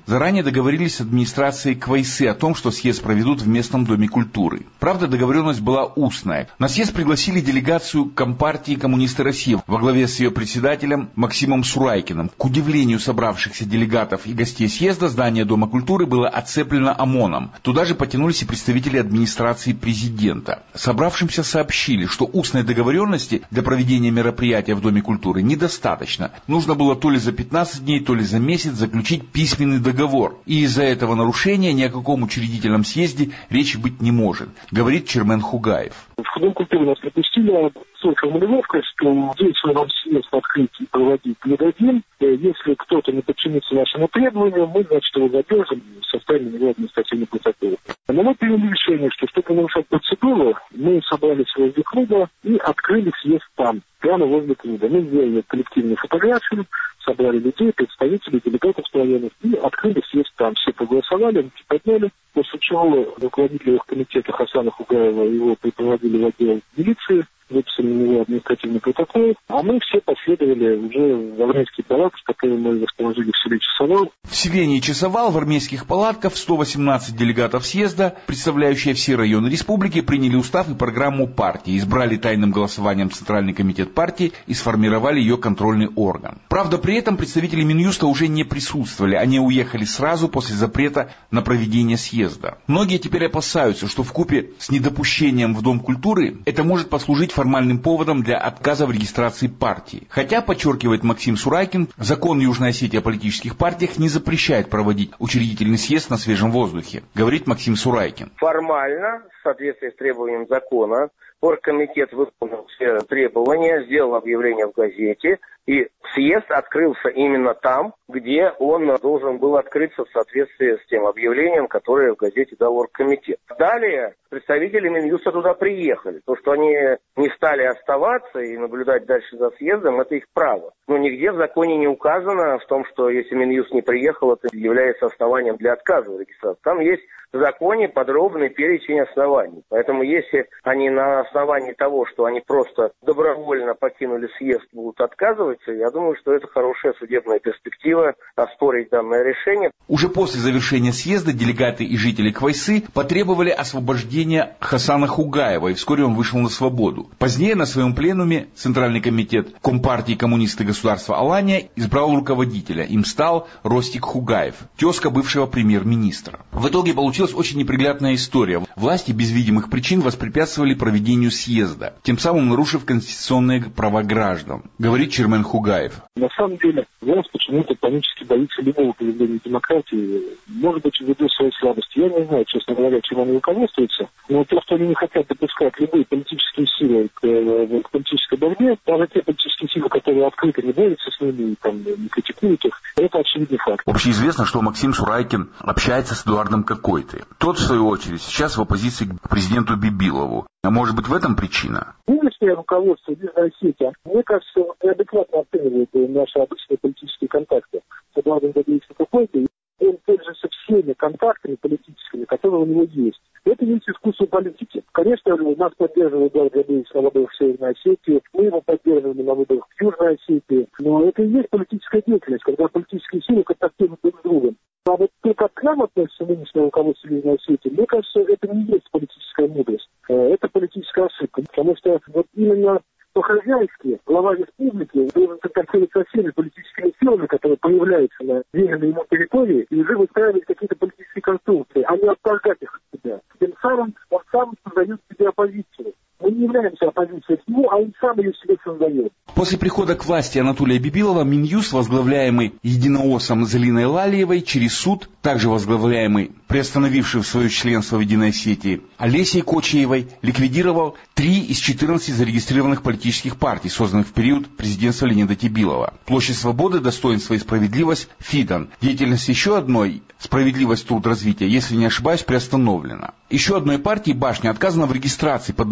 договорились с администрацией Квайсы о том, что съезд проведут в местном доме культуры. Правда, договоренность была устная. На съезд пригласили делегацию Компартии коммунисты России во главе с ее председателем Максимом Сурайкиным. К удивлению собравшихся делегатов и гостей съезда, здание Дома культуры было оцеплено ОМОНом. Туда же потянулись и представители администрации президента. Собравшимся сообщили, что устной договоренности для проведения мероприятия в Доме культуры недостаточно. Нужно было то ли за пятнадцать дней, то ли за месяц заключить письменный договор. И из-за этого нарушения ни о каком учредительном съезде речи быть не может, говорит Чермен Хугаев. В Дом культуры нас пропустили с формулировкой, что здесь мы вам съезд открыть и проводить не дадим. Если кто-то не подчинится нашему требованию, мы, значит, его задержим, составим на него административный протокол. Но мы приняли решение, что чтобы нарушать процедуру, мы собрались возле клуба и открыли съезд там, прямо возле клуба. Мы сделали коллективную фотографию, собрали людей, представителей, делегатов районов и открыли съезд там. Все проголосовали, руки подняли, после чего руководитель комитета Хасана Хугаева его припроводили в отдел милиции, выписали на него административный протокол, а мы все последовали уже в армейские палатки, которые мы расположили в селе Часовал. В селении Часовал в армейских палатках сто восемнадцать делегатов съезда, представляющие все районы республики, приняли устав и программу партии, избрали тайным голосованием Центральный комитет партии и сформировали ее контрольный орган. Правда, при этом представители Минюста уже не присутствовали, они уехали сразу после запрета на проведение съезда. Многие теперь опасаются, что вкупе с недопущением в Дом культуры это может послужить формальным поводом для отказа в регистрации партии. Хотя, подчеркивает Максим Сурайкин, закон Южной Осетии о политических партиях не запрещает проводить учредительный съезд на свежем воздухе, говорит Максим Сурайкин. Формально, в соответствии с требованием закона, оргкомитет выполнил все требования, сделал объявление в газете, и съезд открылся именно там, где он должен был открыться в соответствии с тем объявлением, которое в газете дал оргкомитет. Далее представители Минюста туда приехали. То, что они не стали оставаться и наблюдать дальше за съездом, это их право. Но нигде в законе не указано в том, что если Минюст не приехал, это является основанием для отказа в регистрации. Там есть в законе подробный перечень оснований. Поэтому если они на основании того, что они просто добровольно покинули съезд, будут отказываться, я думаю, что это хорошая судебная перспектива оспорить данное решение. Уже после завершения съезда делегаты и жители Квайсы потребовали освобождения Хасана Хугаева, и вскоре он вышел на свободу. Позднее на своем пленуме Центральный комитет Компартии коммунисты государства Алания избрал руководителя. Им стал Ростик Хугаев, тезка бывшего премьер-министра. В итоге получилась очень неприглядная история. Власти без видимых причин воспрепятствовали проведению съезда, тем самым нарушив конституционные права граждан, говорит Чермен Хугаев. На самом деле, власть почему-то панически боится любого поведения демократии. Может быть, ввиду своей слабости. Я не знаю, честно говоря, чем они руководствуются. Но то, что они не хотят допускать любые политические силы к, к политической борьбе, даже те политические силы, которые открыто не борются с ними, там, не критикуют их, это очевидный факт. Общеизвестно, что Максим Сурайкин общается с Эдуардом Кокойтой. Тот, в свою очередь, сейчас в оппозиции к президенту Бибилову. А может быть, в этом причина? Нынешнее руководство Южной Осетии, мне кажется, неадекватно оценивает наши обычные политические контакты с Эдуардом Кокойтой. Кокойтой. Он пользуется всеми контактами политическими, которые у него есть. Это есть искусство политики. Конечно, нас поддерживал Эдуард Гадеевич на выборах в Северной Осетии, мы его поддерживали на выборах в Южной Осетии. Но это и есть политическая деятельность, когда политические силы контактируют друг с другом. А вот то, как к нам относится нынешнее руководство Южной Осетии, мне кажется, это не есть политическая мудрость. Это политическая ошибка. Потому что вот именно по-хозяйски глава республики должен контактировать со всеми политическими силами, которые появляются на веренной ему территории, и уже выстраивать какие-то политические конструкции, а не отторгать их от себя. Тем самым он сам создает себе оппозицию. Мы не являемся оппозицией к нему, а он сам ее себе создает. После прихода к власти Анатолия Бибилова Минюст, возглавляемый единоосом Залиной Лалиевой, через суд, также возглавляемый, приостановивший свое членство в Единой Осетии, Олесей Кочиевой, ликвидировал три из четырнадцати зарегистрированных политических партий, созданных в период президентства Леонида Тибилова. Площадь Свободы, Достоинство и Справедливость, Фидан. Деятельность еще одной, Справедливость, Труд, Развитие, если не ошибаюсь, приостановлена. Еще одной партии, Башня, отказано в регистрации под надуманным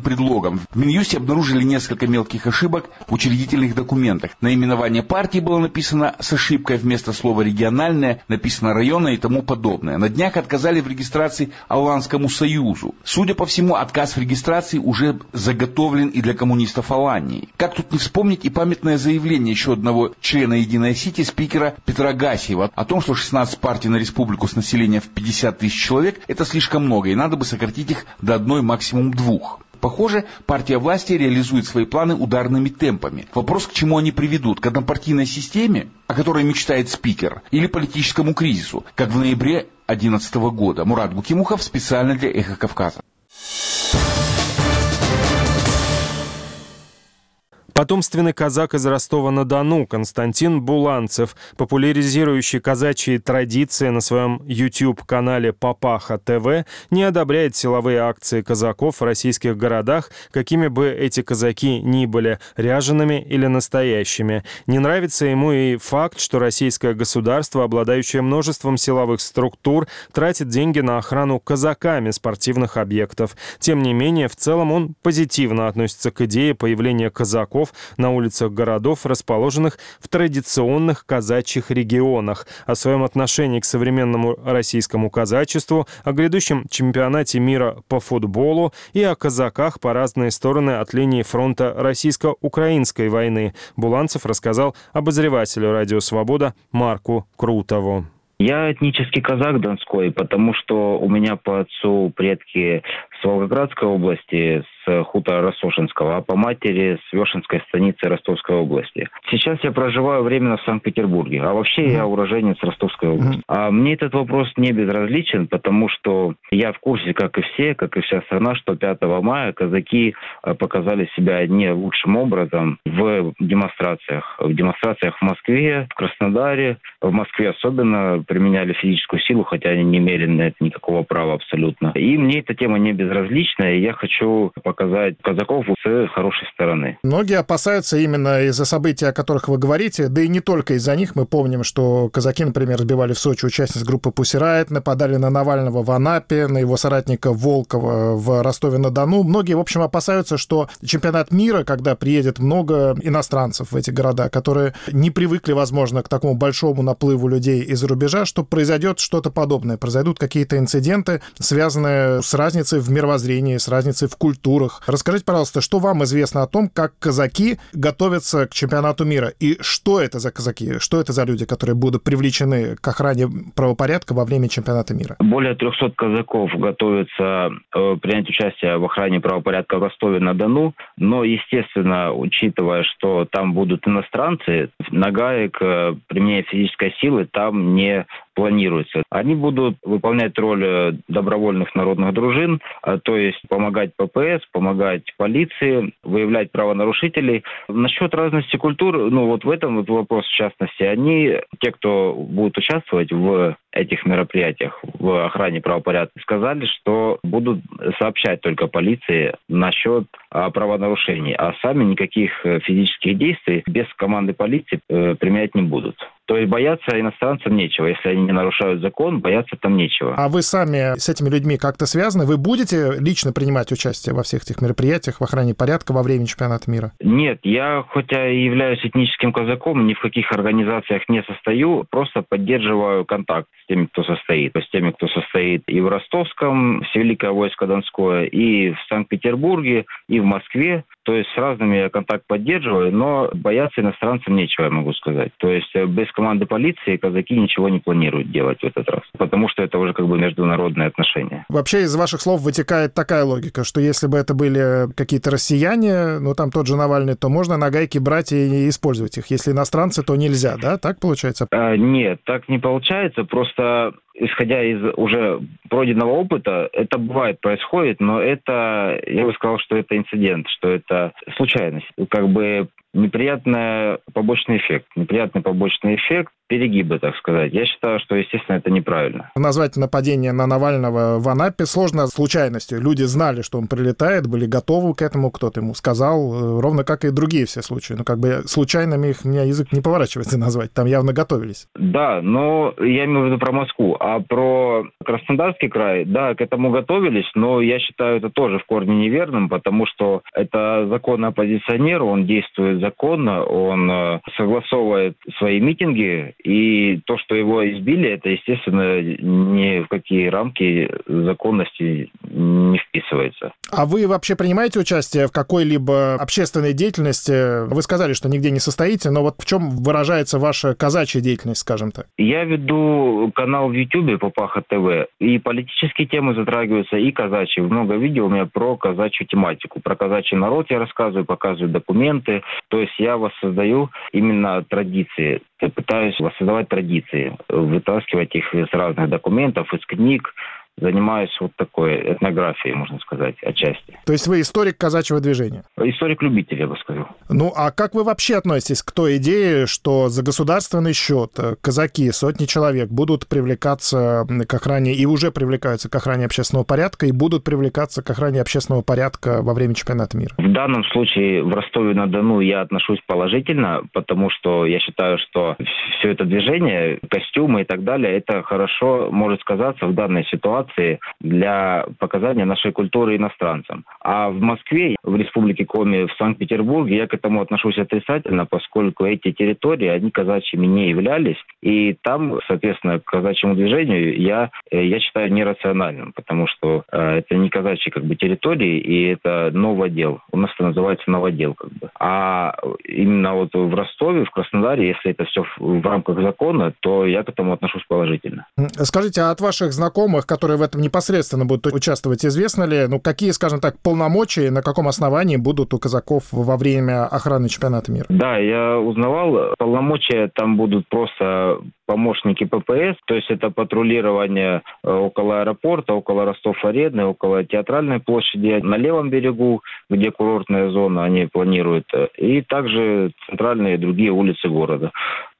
предлогом. В Минюсте обнаружили несколько мелких ошибок в учредительных документах. Наименование партии было написано с ошибкой, вместо слова «региональное» написано «районное» и тому подобное. На днях отказали в регистрации Аланскому союзу. Судя по всему, отказ в регистрации уже заготовлен и для коммунистов Алании. Как тут не вспомнить и памятное заявление еще одного члена «Единой Сити», спикера Петра Гасиева, о том, что шестнадцать партий на республику с населением в пятьдесят тысяч человек – это слишком много, и надо бы сократить их до одной, максимум двух. Похоже, партия власти реализует свои планы ударными темпами. Вопрос, к чему они приведут? К однопартийной системе, о которой мечтает спикер, или политическому кризису, как в ноябре две тысячи одиннадцатого года. Мурат Гукимухов специально для «Эхо Кавказа». Потомственный казак из Ростова-на-Дону Константин Буланцев, популяризирующий казачьи традиции на своем YouTube-канале Папаха ТВ, не одобряет силовые акции казаков в российских городах, какими бы эти казаки ни были, ряжеными или настоящими. Не нравится ему и факт, что российское государство, обладающее множеством силовых структур, тратит деньги на охрану казаками спортивных объектов. Тем не менее, в целом он позитивно относится к идее появления казаков на улицах городов, расположенных в традиционных казачьих регионах. О своем отношении к современному российскому казачеству, о грядущем чемпионате мира по футболу и о казаках по разные стороны от линии фронта российско-украинской войны Буланцев рассказал обозревателю «Радио Свобода» Марку Крутову. Я этнический казак донской, потому что у меня по отцу предки с Волгоградской области, с хутора Рассошинского, а по матери с Вешенской станицы Ростовской области. Сейчас я проживаю временно в Санкт-Петербурге, а вообще mm-hmm. я уроженец Ростовской области. Mm-hmm. А мне этот вопрос не безразличен, потому что я в курсе, как и все, как и вся страна, что пятого мая казаки показали себя не лучшим образом в демонстрациях. В демонстрациях в Москве, в Краснодаре, в Москве особенно применяли физическую силу, хотя они не имели на это никакого права абсолютно. И мне эта тема не безразлична, и я хочу показать казаков с хорошей стороны. Многие опасаются именно из-за событий, о которых вы говорите, да и не только из-за них. Мы помним, что казаки, например, сбивали в Сочи участниц группы Pussy Riot, нападали на Навального в Анапе, на его соратника Волкова в Ростове-на-Дону. Многие, в общем, опасаются, что чемпионат мира, когда приедет много иностранцев в эти города, которые не привыкли, возможно, к такому большому наплыву людей из-за рубежа, что произойдет что-то подобное, произойдут какие-то инциденты, связанные с разницей в мировоззрении, с разницей в культуре. Расскажите, пожалуйста, что вам известно о том, как казаки готовятся к чемпионату мира? И что это за казаки? Что это за люди, которые будут привлечены к охране правопорядка во время чемпионата мира? Более трехсот казаков готовятся э, принять участие в охране правопорядка в Ростове-на-Дону. Но, естественно, учитывая, что там будут иностранцы, нагаек э, применения физической силы там не планируется. Они будут выполнять роль добровольных народных дружин, то есть помогать ППС, помогать полиции, выявлять правонарушителей. Насчет разности культур, ну вот в этом вот вопрос в частности, они, те, кто будут участвовать в этих мероприятиях, в охране правопорядка, сказали, что будут сообщать только полиции насчет правонарушений, а сами никаких физических действий без команды полиции применять не будут. То есть бояться иностранцам нечего. Если они не нарушают закон, бояться там нечего. А вы сами с этими людьми как-то связаны? Вы будете лично принимать участие во всех этих мероприятиях, в охране порядка во время чемпионата мира? Нет, я хотя и являюсь этническим казаком, ни в каких организациях не состою, просто поддерживаю контакт с теми, кто состоит. С теми, кто состоит и в Ростовском, с Великое войско Донское, и в Санкт-Петербурге, и в Москве. То есть с разными я контакт поддерживаю, но бояться иностранцам нечего, я могу сказать. То есть без команды полиции казаки ничего не планируют делать в этот раз, потому что это уже как бы международные отношения. Вообще из ваших слов вытекает такая логика, что если бы это были какие-то россияне, ну там тот же Навальный, то можно нагайки брать и использовать их. Если иностранцы, то нельзя, да? Так получается? А, нет, так не получается. Просто исходя из уже пройденного опыта, это бывает, происходит, но это, я бы сказал, что это инцидент, что это случайность. Как бы неприятный побочный эффект. Неприятный побочный эффект, перегибы, так сказать. Я считаю, что, естественно, это неправильно. Назвать нападение на Навального в Анапе сложно случайностью. Люди знали, что он прилетает, были готовы к этому, кто-то ему сказал, ровно как и другие все случаи. Ну, как бы случайными их, у меня язык не поворачивается назвать, там явно готовились. Да, но я имею в виду про Москву. А про Краснодарский край, да, к этому готовились, но я считаю это тоже в корне неверным, потому что это законный оппозиционер, он действует законно, он согласовывает свои митинги, и то, что его избили, это, естественно, ни в какие рамки законности не вписывается. А вы вообще принимаете участие в какой-либо общественной деятельности? Вы сказали, что нигде не состоите, но вот в чем выражается ваша казачья деятельность, скажем так? Я веду канал в Ютубе Папаха ТВ, и политические темы затрагиваются, и казачьи. Много видео у меня про казачью тематику. Про казачий народ я рассказываю, показываю документы. То есть я воссоздаю именно традиции. Я пытаюсь воссоздавать традиции, вытаскивать их из разных документов, из книг. Занимаюсь вот такой этнографией, можно сказать, отчасти. То есть вы историк казачьего движения? Историк-любитель, я бы сказал. Ну, а как вы вообще относитесь к той идее, что за государственный счет казаки, сотни человек, будут привлекаться к охране, и уже привлекаются к охране общественного порядка, и будут привлекаться к охране общественного порядка во время чемпионата мира? В данном случае в Ростове-на-Дону я отношусь положительно, потому что я считаю, что все это движение, костюмы и так далее, это хорошо может сказаться в данной ситуации для показания нашей культуры иностранцам. А в Москве, в Республике Коми, в Санкт-Петербурге я к этому отношусь отрицательно, поскольку эти территории, они казачьими не являлись. И там, соответственно, к казачьему движению я, я считаю нерациональным, потому что э, это не казачьи как бы территории, и это новодел. У нас это называется новодел как бы. А именно вот в Ростове, в Краснодаре, если это все в, в рамках закона, то я к этому отношусь положительно. Скажите, а от ваших знакомых, которые в этом непосредственно будут участвовать, известно ли, ну, какие, скажем так, полномочия, на каком основании будут у казаков во время охраны чемпионата мира? Да, я узнавал, полномочия там будут просто помощники ППС, то есть это патрулирование около аэропорта, около Ростов-Арены, около Театральной площади, на левом берегу, где курортная зона, они планируют, и также центральные и другие улицы города.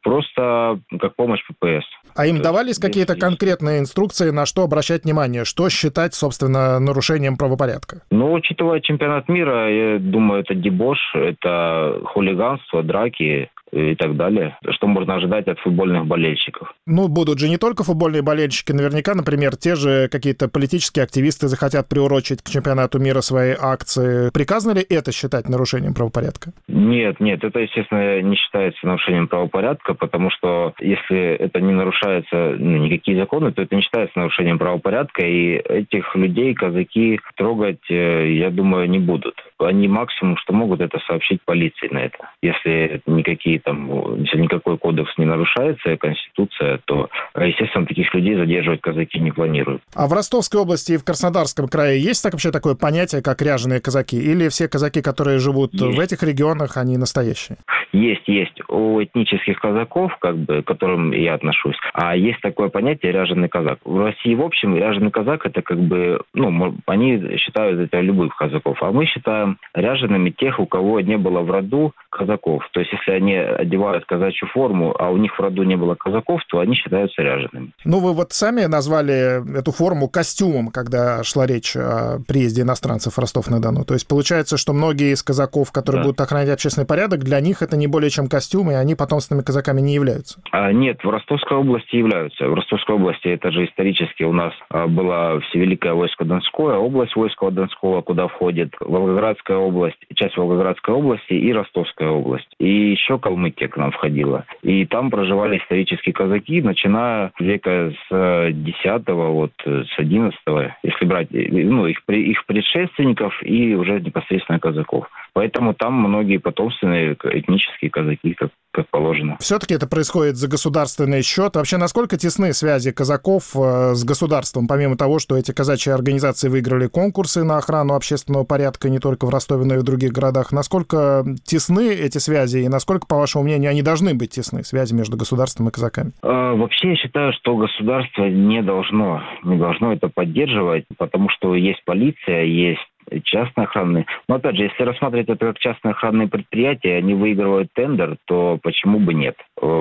Просто как помощь ППС. А им давались какие-то конкретные инструкции, на что обращать внимание, что считать, собственно, нарушением правопорядка? Ну, учитывая чемпионат мира, я думаю, это дебош, это хулиганство, драки и так далее. Что можно ожидать от футбольных болельщиков? Ну, будут же не только футбольные болельщики. Наверняка, например, те же какие-то политические активисты захотят приурочить к чемпионату мира свои акции. Приказано ли это считать нарушением правопорядка? Нет, нет, это, естественно, не считается нарушением правопорядка, потому что если это не нарушается ну, никакие законы, то это не считается нарушением правопорядка, и этих людей казаки трогать, я думаю, не будут. Они максимум, что могут, это сообщить полиции на это. Если никакие там, если никакой кодекс не нарушается, Конституция, то, естественно, таких людей задерживать казаки не планируют. А в Ростовской области и в Краснодарском крае есть так вообще такое понятие, как ряженые казаки? Или все казаки, которые живут есть. В этих регионах, они настоящие? Есть, есть. У этнических казаков, как бы, к которым я отношусь, а есть такое понятие ряженый казак. В России, в общем, ряженый казак, это как бы, ну, они считают это любых казаков, а мы считаем ряжеными тех, у кого не было в роду казаков. То есть, если они одевают казачью форму, а у них в роду не было казаков, то они считаются ряжеными. Ну, вы вот сами назвали эту форму костюмом, когда шла речь о приезде иностранцев в Ростов-на-Дону. То есть, получается, что многие из казаков, которые да. будут охранять общественный порядок, для них это не более чем костюм, и они потомственными казаками не являются? А, нет, в Ростовской области являются. В Ростовской области, это же исторически у нас а, было Всевеликое войско Донское, область войска Донского, куда входит Волгоградская область, часть Волгоградской области и Ростовская область. И еще Калмыкия к нам входила. И там проживали исторические казаки, начиная века с десятого, вот, с одиннадцатого, если брать ну, их, их предшественников и уже непосредственно казаков. Поэтому там многие потомственные этнические казаки, как, как положено. Все-таки это происходит за государственный счет. Вообще, насколько тесны связи казаков с государством, помимо того, что эти казачьи организации выиграли конкурсы на охрану общественного порядка не только в Ростове, но и в других городах? Насколько тесны эти связи и насколько, по вашему мнению, они должны быть тесны, связи между государством и казаками? А, вообще, я считаю, что государство не должно, не должно это поддерживать, потому что есть полиция, есть частные охранные. Но опять же, если рассматривать это как частные охранные предприятия, они выигрывают тендер, то почему бы нет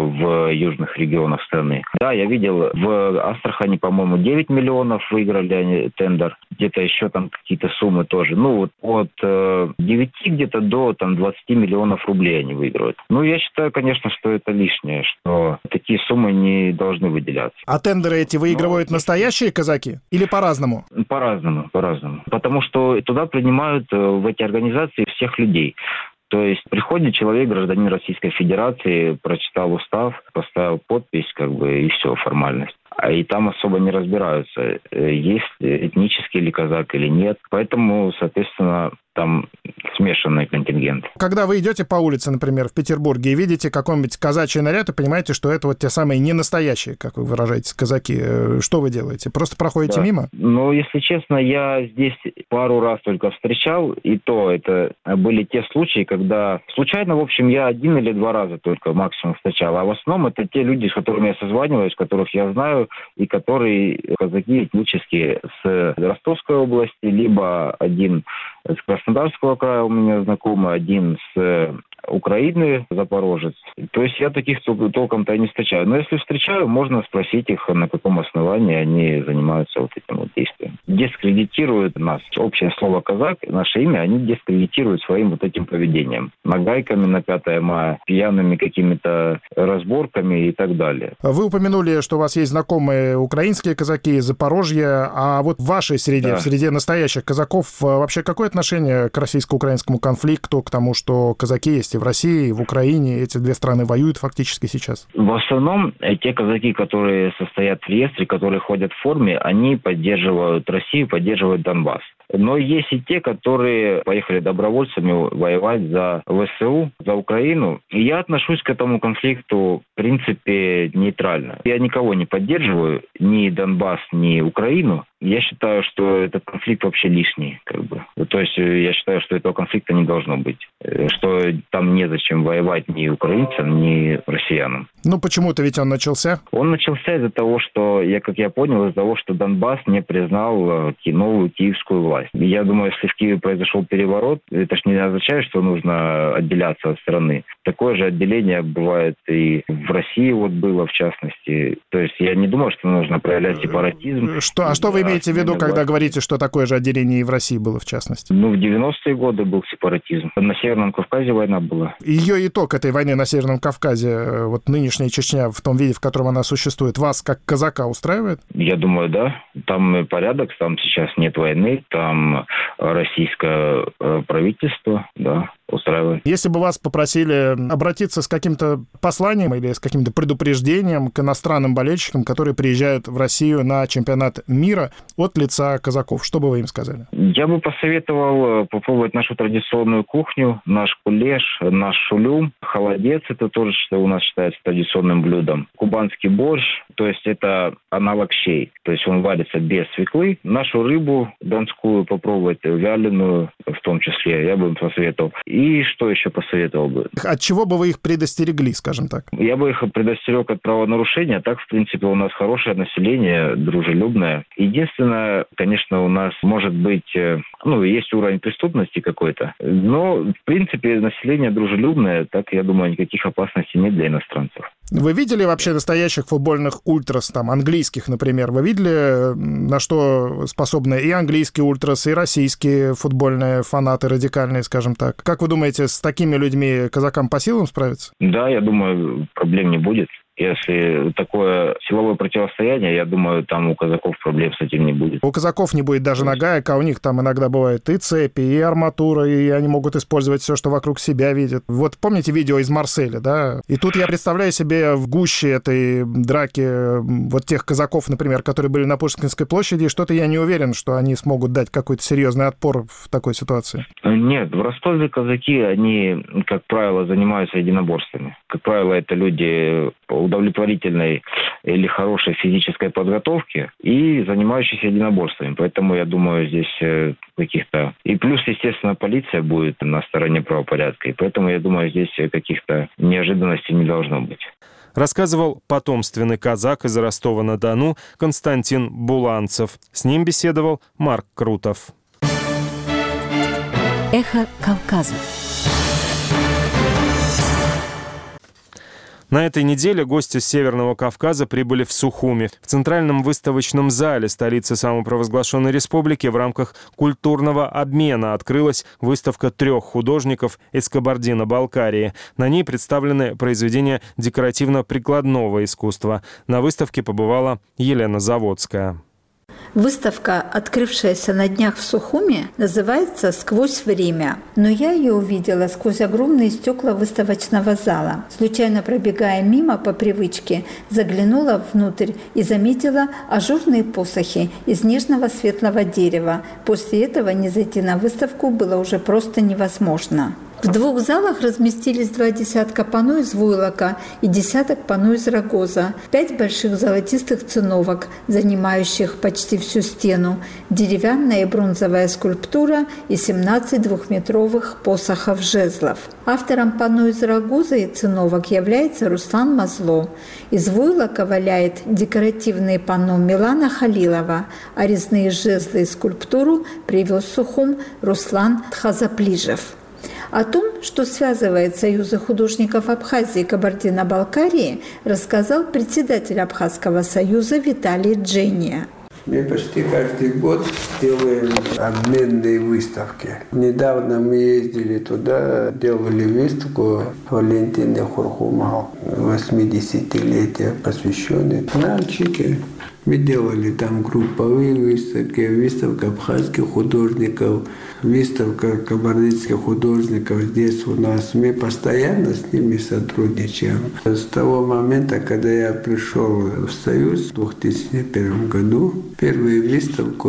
в южных регионах страны? Да, я видел, в Астрахани, по-моему, девять миллионов выиграли они тендер. Где-то еще там какие-то суммы тоже. Ну, вот от э, девяти где-то до там, двадцати миллионов рублей они выигрывают. Ну, я считаю, конечно, что это лишнее, что такие суммы не должны выделяться. А тендеры эти выигрывают Но... настоящие казаки? Или по-разному? По-разному, по-разному. Потому что туда принимают в эти организации всех людей. То есть приходит человек, гражданин Российской Федерации, прочитал устав, поставил подпись, как бы, и все, формальность. И там особо не разбираются, есть этнический ли казак или нет. Поэтому, соответственно, там смешанный контингент. Когда вы идете по улице, например, в Петербурге, и видите какой-нибудь казачий наряд, и понимаете, что это вот те самые ненастоящие, как вы выражаетесь, казаки, что вы делаете? Просто проходите да. мимо? Ну, если честно, я здесь пару раз только встречал, и то это были те случаи, когда случайно, в общем, я один или два раза только максимум встречал, а в основном это те люди, с которыми я созваниваюсь, которых я знаю, и которые казаки этнические с Ростовской области, либо один с Краснодарского края у меня знакомый, один с Украины, запорожец. То есть я таких толком-то и не встречаю. Но если встречаю, можно спросить их, на каком основании они занимаются вот этим вот действием. Дискредитируют нас. Общее слово «казак», наше имя, они дискредитируют своим вот этим поведением. Нагайками на пятое мая, пьяными какими-то разборками и так далее. Вы упомянули, что у вас есть знакомые украинские казаки из Запорожья, а вот в вашей среде, да. в среде настоящих казаков, вообще какое отношение к российско-украинскому конфликту, к тому, что казаки есть в России, в Украине, эти две страны воюют фактически сейчас? В основном те казаки, которые состоят в реестре, которые ходят в форме, они поддерживают Россию, поддерживают Донбасс. Но есть и те, которые поехали добровольцами воевать за ВСУ, за Украину. И я отношусь к этому конфликту, в принципе, нейтрально. Я никого не поддерживаю, ни Донбасс, ни Украину. Я считаю, что этот конфликт вообще лишний. Как бы. То есть я считаю, что этого конфликта не должно быть. Что там незачем воевать ни украинцам, ни россиянам. Ну почему-то ведь он начался? Он начался из-за того, что, я, как я понял, из-за того, что Донбасс не признал новую киевскую власть. Я думаю, если в Киеве произошел переворот, это ж не означает, что нужно отделяться от страны. Такое же отделение бывает и в России вот было, в частности. То есть я не думаю, что нужно проявлять сепаратизм. Что, а что вы имеете в виду, когда власти. говорите, что такое же отделение и в России было, в частности? Ну, в девяностые годы был сепаратизм. На Северном Кавказе война была. Ее итог этой войны на Северном Кавказе, вот нынешняя Чечня в том виде, в котором она существует, вас как казака устраивает? Я думаю, да. Там порядок, там сейчас нет войны, там российское правительство, да, устраивает. Если бы вас попросили обратиться с каким-то посланием или с каким-то предупреждением к иностранным болельщикам, которые приезжают в Россию на чемпионат мира от лица казаков, что бы вы им сказали? Я бы посоветовал попробовать нашу традиционную кухню, наш кулеш, наш шулюм, холодец, это тоже, что у нас считается традиционным блюдом, кубанский борщ, то есть это аналог щей, то есть он варится без свеклы. Нашу рыбу донскую попробовать, вяленую в том числе, я бы им посоветовал. И что еще посоветовал бы? От чего бы вы их предостерегли, скажем так? Я бы их предостерег от правонарушения. Так, в принципе, у нас хорошее население, дружелюбное. Единственное, конечно, у нас может быть, ну, есть уровень преступности какой-то. Но, в принципе, население дружелюбное. Так, я думаю, никаких опасностей нет для иностранцев. Вы видели вообще настоящих футбольных ультрас, там, английских, например? Вы видели, на что способны и английские ультрасы, и российские футбольные фанаты радикальные, скажем так? Как вы думаете, с такими людьми казакам по силам справиться? Да, я думаю, проблем не будет. Если такое силовое противостояние, я думаю, там у казаков проблем с этим не будет. У казаков не будет даже нагаек, а у них там иногда бывают и цепи, и арматура, и они могут использовать все, что вокруг себя видят. Вот помните видео из Марселя, да? И тут я представляю себе в гуще этой драки вот тех казаков, например, которые были на Пушкинской площади, и что-то я не уверен, что они смогут дать какой-то серьезный отпор в такой ситуации. Нет, в Ростове казаки, они, как правило, занимаются единоборствами. Как правило, это люди удовлетворительной или хорошей физической подготовки и занимающиеся единоборствами. Поэтому, я думаю, здесь каких-то... И плюс, естественно, полиция будет на стороне правопорядка. И поэтому, я думаю, здесь каких-то неожиданностей не должно быть. Рассказывал потомственный казак из Ростова-на-Дону Константин Буланцев. С ним беседовал Марк Крутов. «Эхо Кавказа». На этой неделе гости с Северного Кавказа прибыли в Сухуми. В Центральном выставочном зале столицы самопровозглашенной республики в рамках культурного обмена открылась выставка трех художников из Кабардино-Балкарии. На ней представлены произведения декоративно-прикладного искусства. На выставке побывала Елена Заводская. Выставка, открывшаяся на днях в Сухуми, называется «Сквозь время». Но я ее увидела сквозь огромные стекла выставочного зала. Случайно пробегая мимо по привычке, заглянула внутрь и заметила ажурные посохи из нежного светлого дерева. После этого не зайти на выставку было уже просто невозможно. В двух залах разместились два десятка панно из войлока и десяток панно из рогоза, пять больших золотистых циновок, занимающих почти всю стену, деревянная и бронзовая скульптура и семнадцать двухметровых посохов-жезлов. Автором панно из рогоза и циновок является Руслан Мазло. Из войлока валяет декоративные панно Милана Халилова, а резные жезлы и скульптуру привез в Сухум Руслан Тхазаплижев. О том, что связывает союзы художников Абхазии и Кабардино-Балкарии, рассказал председатель Абхазского союза Виталий Джения. Мы почти каждый год делаем обменные выставки. Недавно мы ездили туда, делали выставку Валентины Хурхумал, восьмидесятилетие, посвященной Нальчике. Мы делали там групповые выставки, выставка абхазских художников, выставка кабардинских художников здесь у нас. Мы постоянно с ними сотрудничаем. С того момента, когда я пришел в Союз в две тысячи первом году, первую выставку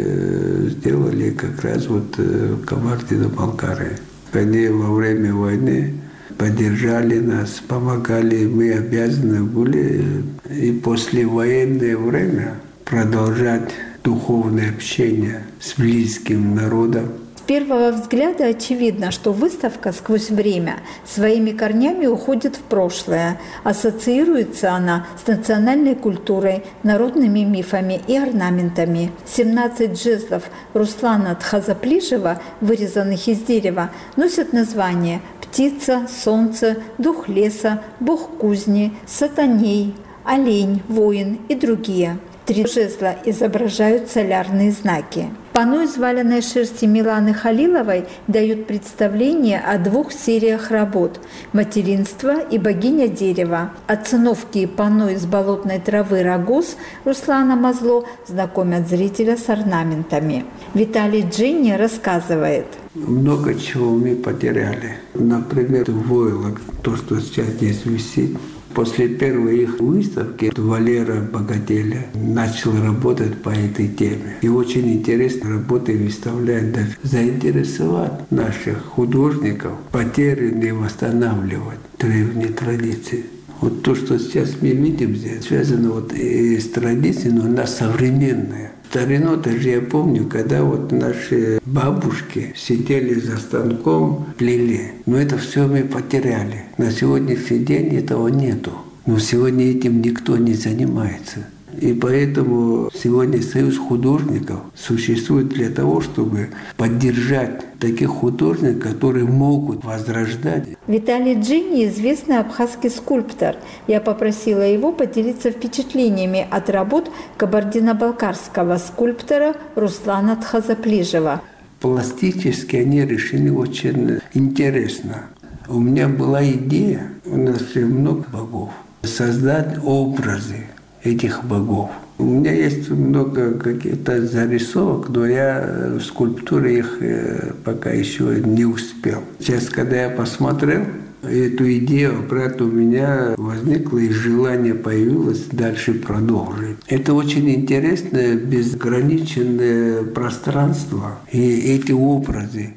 мы сделали как раз вот в Кабардино-Балкарии. Они во время войны поддержали нас, помогали, мы обязаны были и послевоенное время продолжать духовное общение с близким народом. С первого взгляда очевидно, что выставка «Сквозь время» своими корнями уходит в прошлое. Ассоциируется она с национальной культурой, народными мифами и орнаментами. семнадцать жезлов Руслана Тхазаплижева, вырезанных из дерева, носят название «Птица», «Солнце», «Дух леса», «Бог кузни», «Сатаней», «Олень», «Воин» и другие. Три жезла изображают солярные знаки. Панно из валеной шерсти Миланы Халиловой дают представление о двух сериях работ «Материнство» и «Богиня дерева». А циновки и панно из болотной травы «Рогоз» Руслана Мазло знакомят зрителя с орнаментами. Виталий Джинни рассказывает. Много чего мы потеряли. Например, войлок, то, что сейчас здесь висит. После первой их выставки Валера Богателя начал работать по этой теме. И очень интересно работы выставлять, даже заинтересовать наших художников, потерянные восстанавливать древние традиции. Вот то, что сейчас мы видим здесь, связано вот и с традицией, но она современная. Старину даже я помню, когда вот наши бабушки сидели за станком, плели. Но это все мы потеряли. На сегодняшний день этого нету. Но сегодня этим никто не занимается. И поэтому сегодня Союз художников существует для того, чтобы поддержать таких художников, которые могут возрождать. Виталий Джинни – известный абхазский скульптор. Я попросила его поделиться впечатлениями от работ кабардино-балкарского скульптора Руслана Тхазаплижева. Пластически они решили очень интересно. У меня была идея, у нас же много богов, создать образы этих богов. У меня есть много каких-то зарисовок, но я в скульптуре их пока еще не успел. Сейчас, когда я посмотрел эту идею, обратно у меня возникло и желание появилось дальше продолжить. Это очень интересное, безграничное пространство. И эти образы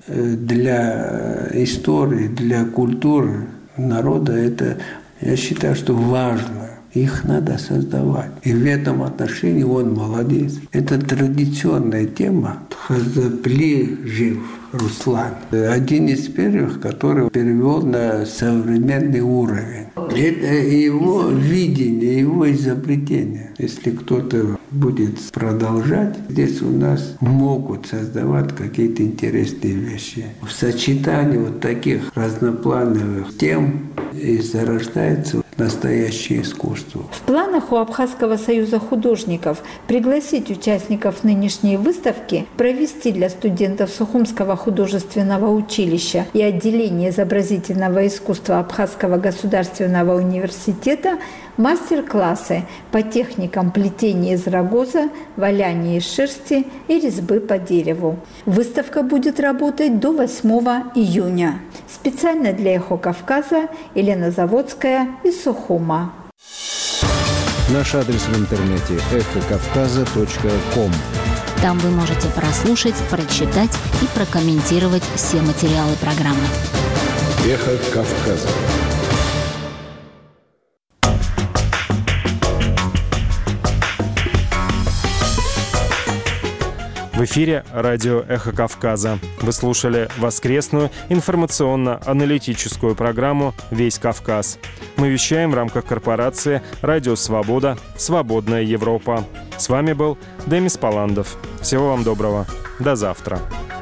для истории, для культуры народа, это, я считаю, что важно. Их надо создавать. И в этом отношении он молодец. Это традиционная тема. Тхазаплижев Руслан. Один из первых, который перевел на современный уровень. Это его видение, его изобретение. Если кто-то будет продолжать, здесь у нас могут создавать какие-то интересные вещи. В сочетании вот таких разноплановых тем и зарождается настоящее искусство. В планах у Абхазского союза художников пригласить участников нынешней выставки, провести для студентов Сухумского художественного училища и отделения изобразительного искусства Абхазского государственного университета мастер-классы по техникам плетения из рогоза, валяния из шерсти и резьбы по дереву. Выставка будет работать до восьмого июня. Специально для «Эхо Кавказа» Елена Заводская из Сухума. Наш адрес в интернете эхо кавказа точка ком. Там вы можете прослушать, прочитать и прокомментировать все материалы программы. Эхо Кавказа. В эфире радио «Эхо Кавказа». Вы слушали воскресную информационно-аналитическую программу «Весь Кавказ». Мы вещаем в рамках корпорации «Радио Свобода. Свободная Европа». С вами был Демис Паландов. Всего вам доброго. До завтра.